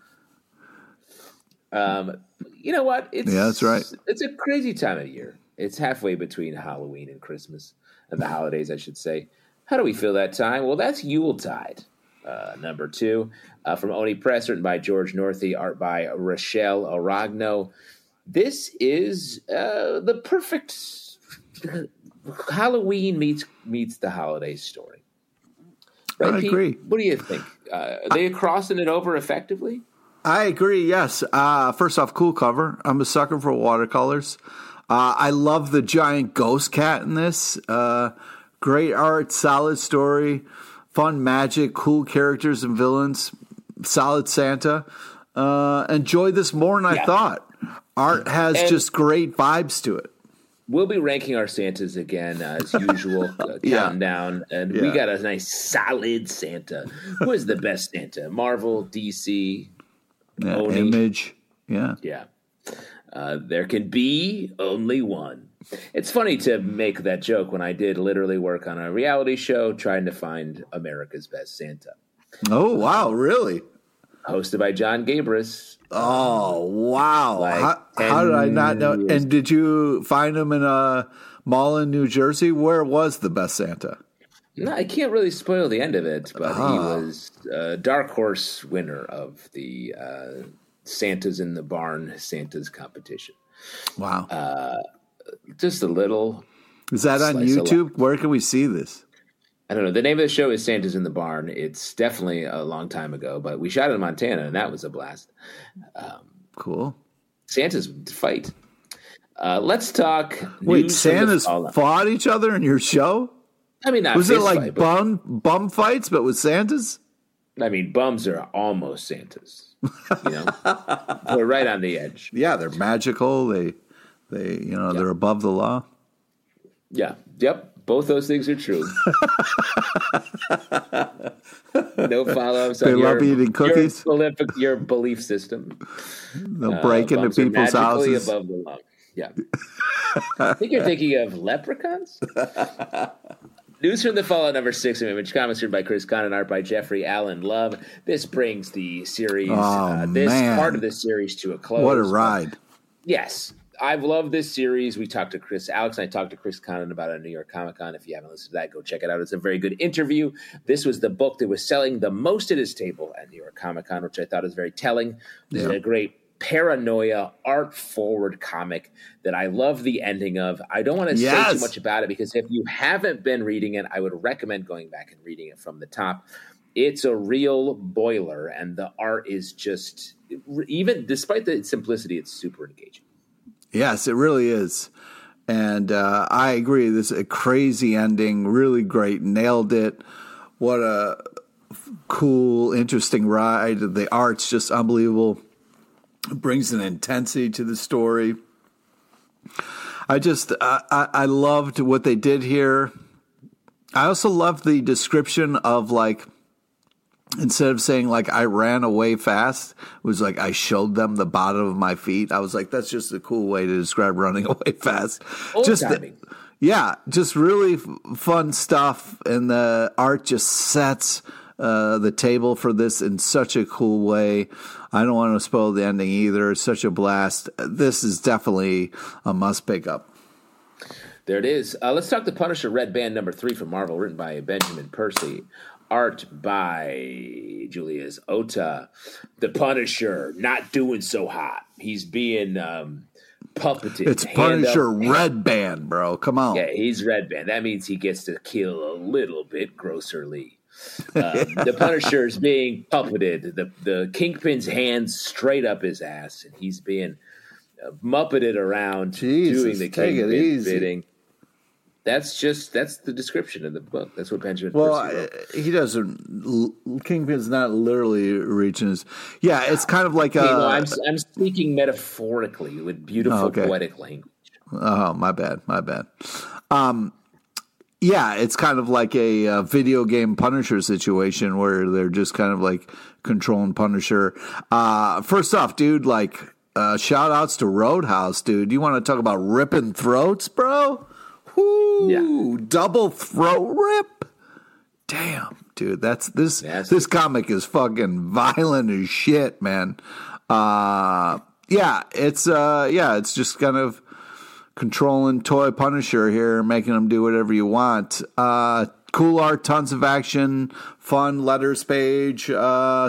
You know what? That's right. It's a crazy time of year. It's halfway between Halloween and Christmas, and the holidays, I should say. How do we feel that time? Well, that's Yuletide, #2, from Oni Press, written by George Northy, art by Rachel Aragno. This is the perfect Halloween meets the holiday story. Right, I Pete? agree. What do you think? Are they crossing it over effectively? I agree, yes. First off, cool cover. I'm a sucker for watercolors. I love the giant ghost cat in this. Great art, solid story, fun magic, cool characters and villains, solid Santa. Enjoyed this more than I thought. Art has just great vibes to it. We'll be ranking our Santas again as usual, counting down. And we got a nice solid Santa. Who is the best Santa? Marvel, DC, Oni? Image. Yeah. Yeah. There can be only one. It's funny to make that joke when I did literally work on a reality show trying to find America's Best Santa. Oh, wow, really? hosted by John Gabris. Oh, wow. Like how did I not know? 10 years. And did you find him in a mall in New Jersey? Where was the best Santa? No, I can't really spoil the end of it, but he was a dark horse winner of the Santa's in the Barn Santa's competition. Wow. Just a little. Is that on slice of YouTube? Where can we see this? I don't know. The name of the show is Santa's in the Barn. It's definitely a long time ago, but we shot it in Montana, and that was a blast. Cool. Santa's fight. Let's talk. Wait, news from the Santas fallen. fought each other in your show? I mean, not Was it fist like fight, but- bum fights, but with Santas? I mean, bums are almost Santas. You know, we're right on the edge. Yeah, they're magical. They they're above the law. Yeah. Yep. Both those things are true. No follow-ups. They on love eating cookies. Your belief system. They'll break into Bums are people's magically houses. above the law. Yeah. I think you're thinking of leprechauns. News from the Fallout number 6 of Image Comics, written by Chris Kahn and art by Jeffrey Allen Love. This brings the series, this man. part of the series to a close. What a ride. Yes. I've loved this series. We talked to Alex and I talked to Chris Connon about it at New York Comic Con. If you haven't listened to that, go check it out. It's a very good interview. This was the book that was selling the most at his table at New York Comic Con, which I thought was very telling. This is a great paranoia, art-forward comic that I love the ending of. I don't want to say too much about it because if you haven't been reading it, I would recommend going back and reading it from the top. It's a real boiler, and the art is just, even despite the simplicity, it's super engaging. Yes, it really is. And I agree. This is a crazy ending. Really great. Nailed it. What a cool, interesting ride. The art's just unbelievable. It brings an intensity to the story. I loved what they did here. I also loved the description of, like, instead of saying, like, I ran away fast, it was like I showed them the bottom of my feet. I was like, that's just a cool way to describe running away fast. Timing. Yeah, just really fun stuff. And the art just sets the table for this in such a cool way. I don't want to spoil the ending either. It's such a blast. This is definitely a must pick up. There it is. Let's talk the Punisher Red Band number 3 from Marvel, written by Benjamin Percy. Art by Julius Ota. The Punisher not doing so hot. He's being puppeted. It's Punisher Red Band, bro. Come on. Yeah, he's Red Band. That means he gets to kill a little bit grosserly. The Punisher's being puppeted. The Kingpin's hands straight up his ass, and he's being muppeted around doing the Kingpin's bidding. That's the description of the book. That's what Benjamin Percy wrote. He doesn't. Kingpin's not literally reaching his. Yeah, it's kind of like I'm speaking metaphorically with beautiful poetic language. Oh, my bad. Yeah, it's kind of like a video game Punisher situation where they're just kind of like controlling Punisher. First off, dude, like shout outs to Roadhouse, dude. You want to talk about ripping throats, bro? Whoo, yeah. Double throat rip. Damn, dude, this comic is fucking violent as shit, man. It's just kind of controlling toy Punisher here, making him do whatever you want. Cool art, tons of action, fun letters page. I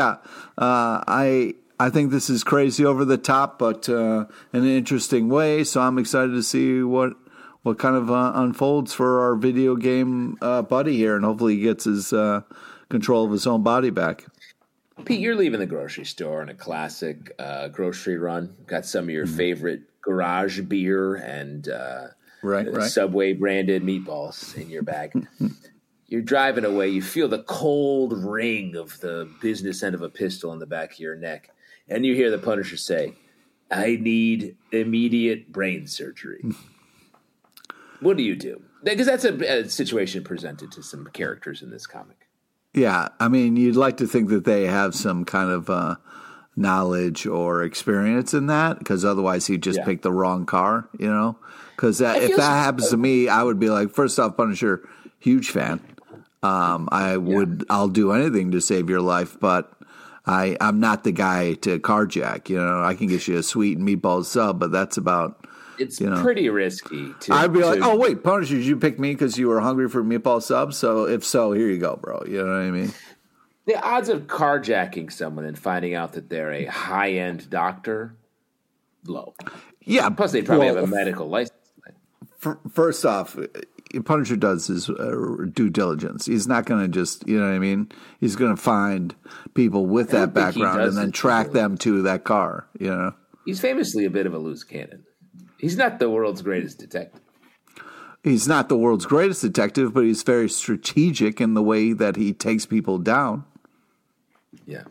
think this is crazy over the top, but in an interesting way. So I'm excited to see what kind of unfolds for our video game buddy here, and hopefully he gets his control of his own body back. Pete, you're leaving the grocery store on a classic grocery run. Got some of your favorite garage beer and Subway branded meatballs in your bag. You're driving away. You feel the cold ring of the business end of a pistol in the back of your neck. And you hear the Punisher say, I need immediate brain surgery. What do you do? Because that's a situation presented to some characters in this comic. Yeah, I mean, you'd like to think that they have some kind of knowledge or experience in that, because otherwise he'd just pick the wrong car, you know? Because if that happens to me, I would be like, first off, Punisher, huge fan. I'll do anything to save your life, but I'm not the guy to carjack. I can get you a sweet meatball sub, but that's about. It's pretty risky. I'd be like, oh wait, Punisher, did you pick me because you were hungry for meatball subs? So if so, here you go, bro. You know what I mean? The odds of carjacking someone and finding out that they're a high-end doctor, low. Yeah. Plus, they probably have a medical license. First off, Punisher does his due diligence. He's not going to just, you know what I mean? He's going to find people with that background and then track them to that car, He's famously a bit of a loose cannon. He's not the world's greatest detective. He's not the world's greatest detective, but he's very strategic in the way that he takes people down. Yeah.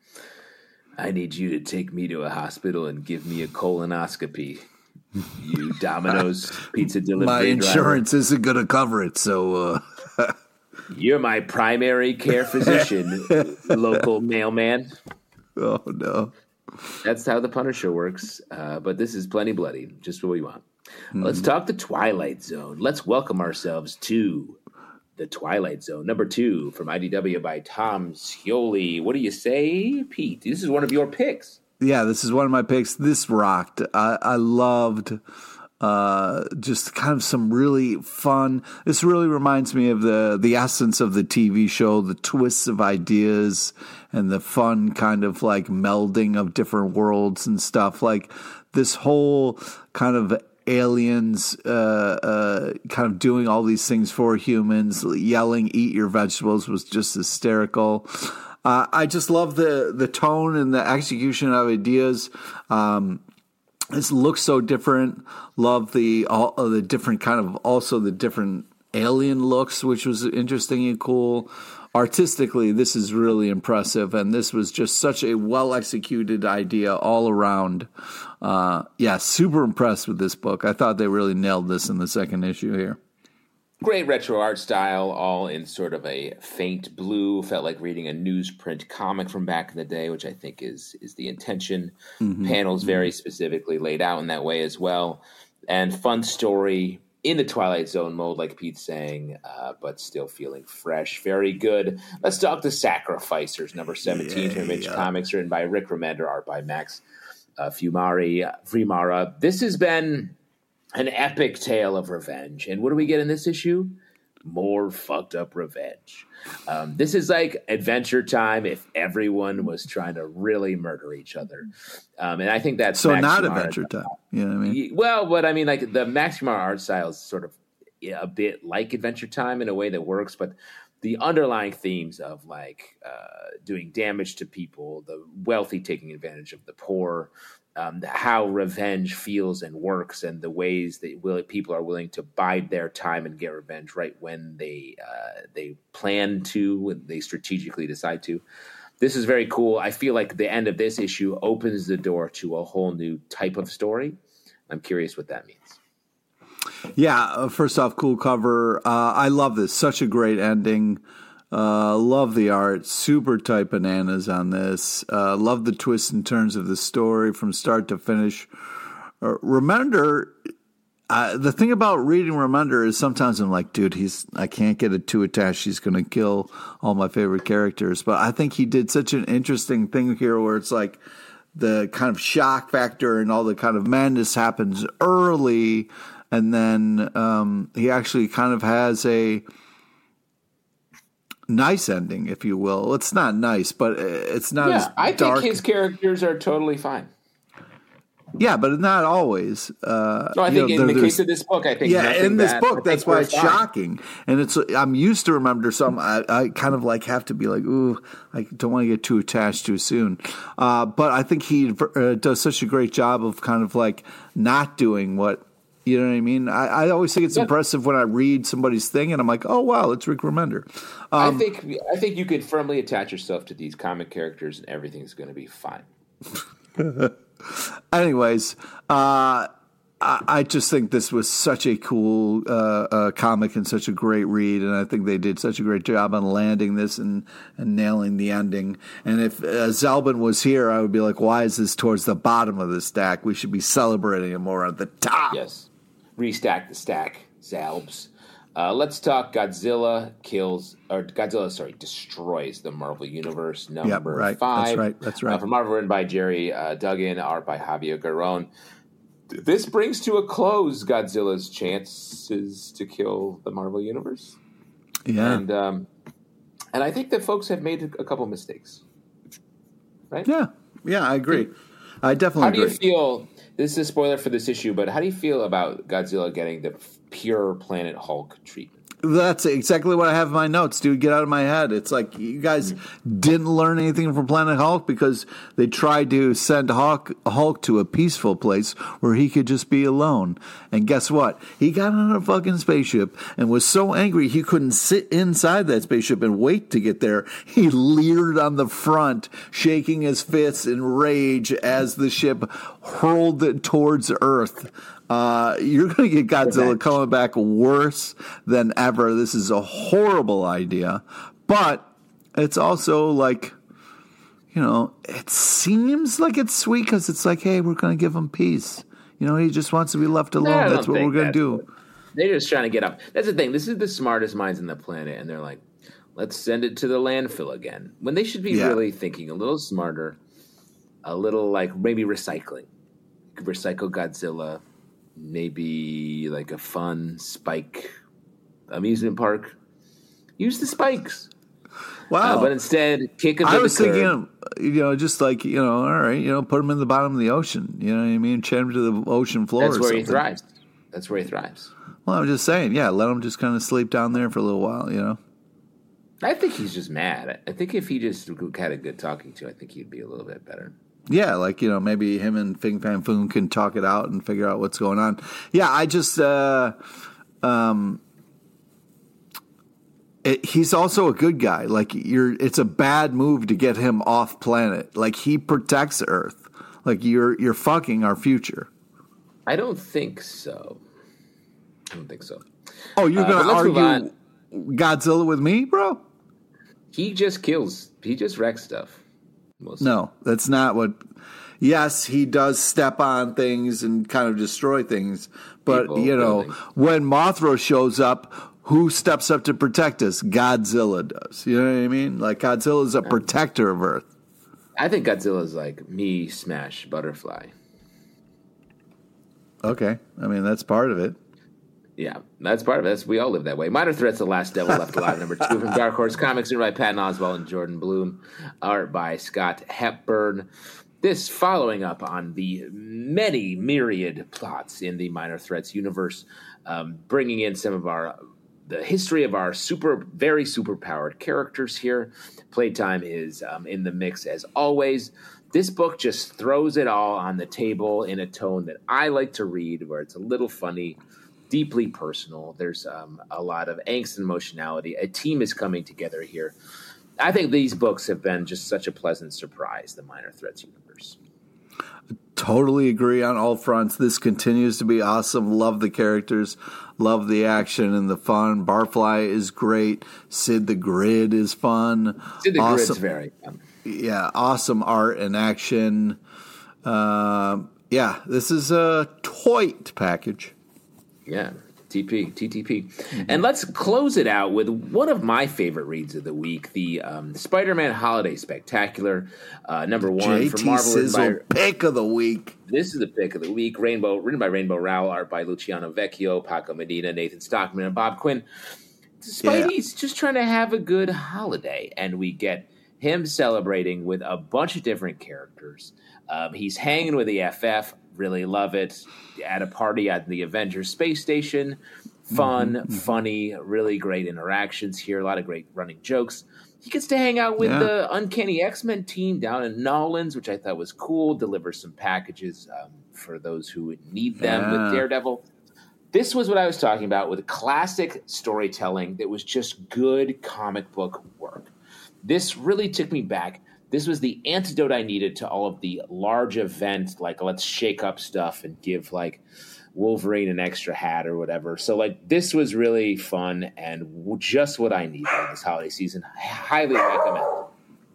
I need you to take me to a hospital and give me a colonoscopy. You Domino's pizza delivery My insurance driver. Isn't going to cover it, so... You're my primary care physician, local mailman. Oh, no. That's how the Punisher works. But this is plenty bloody, just what we want. Let's talk the Twilight Zone. Let's welcome ourselves to the Twilight Zone. Number 2 from IDW by Tom Scioli. What do you say, Pete? This is one of your picks. Yeah, this is one of my picks. This rocked. I loved just kind of some really fun. This really reminds me of the essence of the TV show, the twists of ideas and the fun kind of like melding of different worlds and stuff. Like this whole kind of aliens kind of doing all these things for humans, yelling, eat your vegetables was just hysterical. I just love the tone and the execution of ideas. This looks so different. Love the different kind of also the different alien looks, which was interesting and cool. Artistically, this is really impressive, and this was just such a well-executed idea all around. Super impressed with this book. I thought they really nailed this in the second issue here. Great retro art style, all in sort of a faint blue. Felt like reading a newsprint comic from back in the day, which I think is the intention. Panels very specifically laid out in that way as well. And fun story in the Twilight Zone mode, like Pete's saying, but still feeling fresh. Very good. Let's talk the Sacrificers, number 17 from Image Comics, written by Rick Remender, art by Max Fiumara. This has been an epic tale of revenge. And what do we get in this issue? More fucked up revenge. This is like Adventure Time if everyone was trying to really murder each other. And I think that's so not Adventure Time. You know what I mean? Well, but I mean, like the Max Fiumara art style is sort of a bit like Adventure Time in a way that works, but the underlying themes of like doing damage to people, the wealthy taking advantage of the poor, how revenge feels and works, and the ways that people are willing to bide their time and get revenge right when they plan to, when they strategically decide to. This is very cool. I feel like the end of this issue opens the door to a whole new type of story. I'm curious what that means. Yeah, first off, cool cover. I love this. Such a great ending. Love the art. Super tight bananas on this. Love the twists and turns of the story from start to finish. Remender, the thing about reading Remender is sometimes I'm like, dude, I can't get it too attached. He's going to kill all my favorite characters. But I think he did such an interesting thing here where it's like the kind of shock factor and all the kind of madness happens early. And then he actually kind of has a nice ending, if you will. It's not nice, but it's not as dark. I think his characters are totally fine. Yeah, but not always. No, I think in the case of this book, I think in this book, that's why it's shocking. And I'm used to Remender, so I kind of like have to be like, ooh, I don't want to get too attached too soon. But I think he does such a great job of kind of like not doing what. You know what I mean? I always think it's impressive when I read somebody's thing and I'm like, oh, wow, it's Rick Remender. I think you could firmly attach yourself to these comic characters and everything's going to be fine. Anyways, I just think this was such a cool comic and such a great read, and I think they did such a great job on landing this and nailing the ending. And if Zalben was here, I would be like, why is this towards the bottom of the stack? We should be celebrating it more at the top. Yes. Restack the stack, Zalbs. Let's talk Godzilla destroys the Marvel Universe, number 5. That's right. From Marvel, written by Jerry Duggan, art by Javier Garrón. This brings to a close Godzilla's chances to kill the Marvel Universe. Yeah. And I think that folks have made a couple mistakes. Right? Yeah, I agree. I definitely agree. How do you feel? This is a spoiler for this issue, but how do you feel about Godzilla getting the pure Planet Hulk treatment? That's exactly what I have in my notes, dude. Get out of my head. It's like you guys didn't learn anything from Planet Hulk because they tried to send Hulk to a peaceful place where he could just be alone. And guess what? He got on a fucking spaceship and was so angry he couldn't sit inside that spaceship and wait to get there. He leered on the front, shaking his fists in rage as the ship hurled it towards Earth. You're going to get Godzilla coming back worse than ever. This is a horrible idea, but it's also like, it seems like it's sweet because it's like, hey, we're going to give him peace. He just wants to be left alone. That's what we're going to do. They're just trying to get up. That's the thing. This is the smartest minds on the planet, and they're like, let's send it to the landfill again. When they should be really thinking a little smarter, a little like maybe recycling. Recycle Godzilla. Maybe like a fun spike amusement park. Use the spikes. Wow. But instead, kick him to the curb. I was thinking, just like, all right, put him in the bottom of the ocean. You know what I mean? Chain him to the ocean floor. That's where he thrives. That's where he thrives. Well, I'm just saying, let him just kind of sleep down there for a little while, I think he's just mad. I think if he just had a good talking to, I think he'd be a little bit better. Yeah, like, maybe him and Fing Fang Foom can talk it out and figure out what's going on. Yeah, I just, he's also a good guy. Like, it's a bad move to get him off planet. Like, he protects Earth. Like, you're fucking our future. I don't think so. Oh, you're going to argue Godzilla with me, bro? He just wrecks stuff. No, that's not what. Yes, he does step on things and kind of destroy things. But, when Mothra shows up, who steps up to protect us? Godzilla does. You know what I mean? Like, Godzilla is a protector of Earth. I think Godzilla's like me smash butterfly. Okay. I mean, that's part of it. Yeah, that's part of it. We all live that way. Minor Threats, The Last Devil Left Alive, number 2 from Dark Horse Comics, written by Patton Oswalt and Jordan Bloom, art by Scott Hepburn. This following up on the many myriad plots in the Minor Threats universe, bringing in some of the history of our very super-powered characters here. Playtime is in the mix as always. This book just throws it all on the table in a tone that I like to read, where it's a little funny, deeply personal. There's a lot of angst and emotionality. A team is coming together here. I think these books have been just such a pleasant surprise, the Minor Threats universe. Totally agree on all fronts. This continues to be awesome. Love the characters. Love the action and the fun. Barfly is great. Sid the Grid is fun. Sid the Grid's very fun. Yeah, awesome art and action. This is a toit package. Yeah, TTP. And let's close it out with one of my favorite reads of the week, the Spider-Man Holiday Spectacular, number 1 from Marvel. Sizzle pick of the week. This is the pick of the week. Written by Rainbow Rowell, art by Luciano Vecchio, Paco Medina, Nathan Stockman, and Bob Quinn. Spidey's just trying to have a good holiday, and we get him celebrating with a bunch of different characters. He's hanging with the FF. Really love it. At a party at the Avengers space station. Fun, funny, really great interactions here. A lot of great running jokes. He gets to hang out with the Uncanny X-Men team down in Nolans, which I thought was cool. Deliver some packages for those who need them with Daredevil. This was what I was talking about with classic storytelling that was just good comic book work. This really took me back. This was the antidote I needed to all of the large event, like let's shake up stuff and give like Wolverine an extra hat or whatever. So like this was really fun and just what I needed this holiday season. I highly recommend.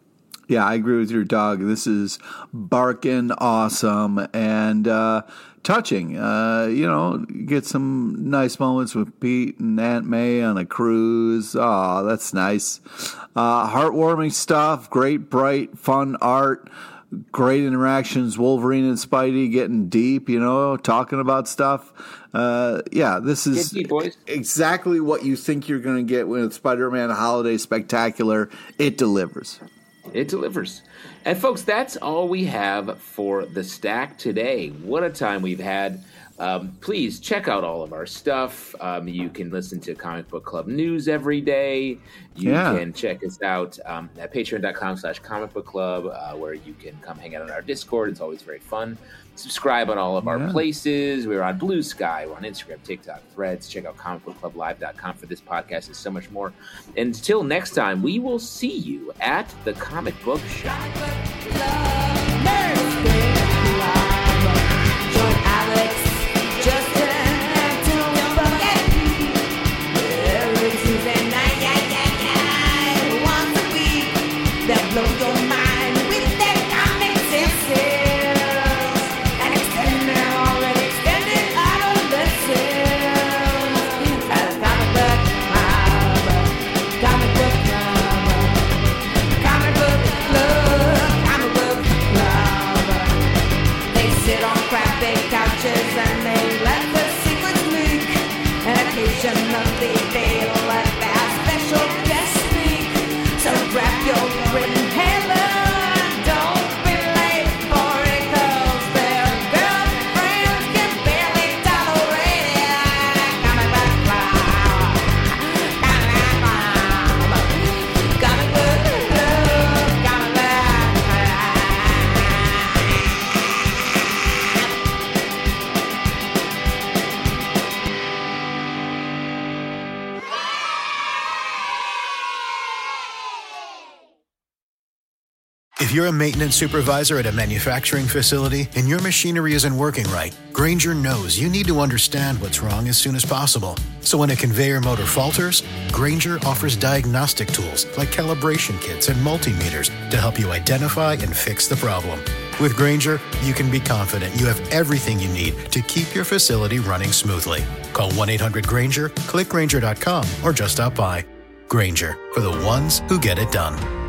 Yeah, I agree with your dog. This is barking awesome and touching. Get some nice moments with Pete and Aunt May on a cruise. Oh, that's nice. Heartwarming stuff. Great, bright, fun art. Great interactions. Wolverine and Spidey getting deep, talking about stuff. This is deep, boys. Exactly what you think you're going to get with Spider-Man Holiday Spectacular. It delivers. It delivers. And folks, that's all we have for The Stack today. What a time we've had. Please check out all of our stuff. You can listen to Comic Book Club News every day. You can check us out at patreon.com/Comic Book Club, where you can come hang out on our Discord. It's always very fun. Subscribe on all of our places. We're on Blue Sky. We're on Instagram, TikTok, Threads. Check out comicbookclublive.com for this podcast and so much more. Until next time, we will see you at the Comic Book Shop. If you're a maintenance supervisor at a manufacturing facility and your machinery isn't working right, Grainger knows you need to understand what's wrong as soon as possible. So when a conveyor motor falters, Grainger offers diagnostic tools like calibration kits and multimeters to help you identify and fix the problem. With Grainger, you can be confident you have everything you need to keep your facility running smoothly. Call 1-800-GRAINGER, click Grainger.com, or just stop by. Grainger, for the ones who get it done.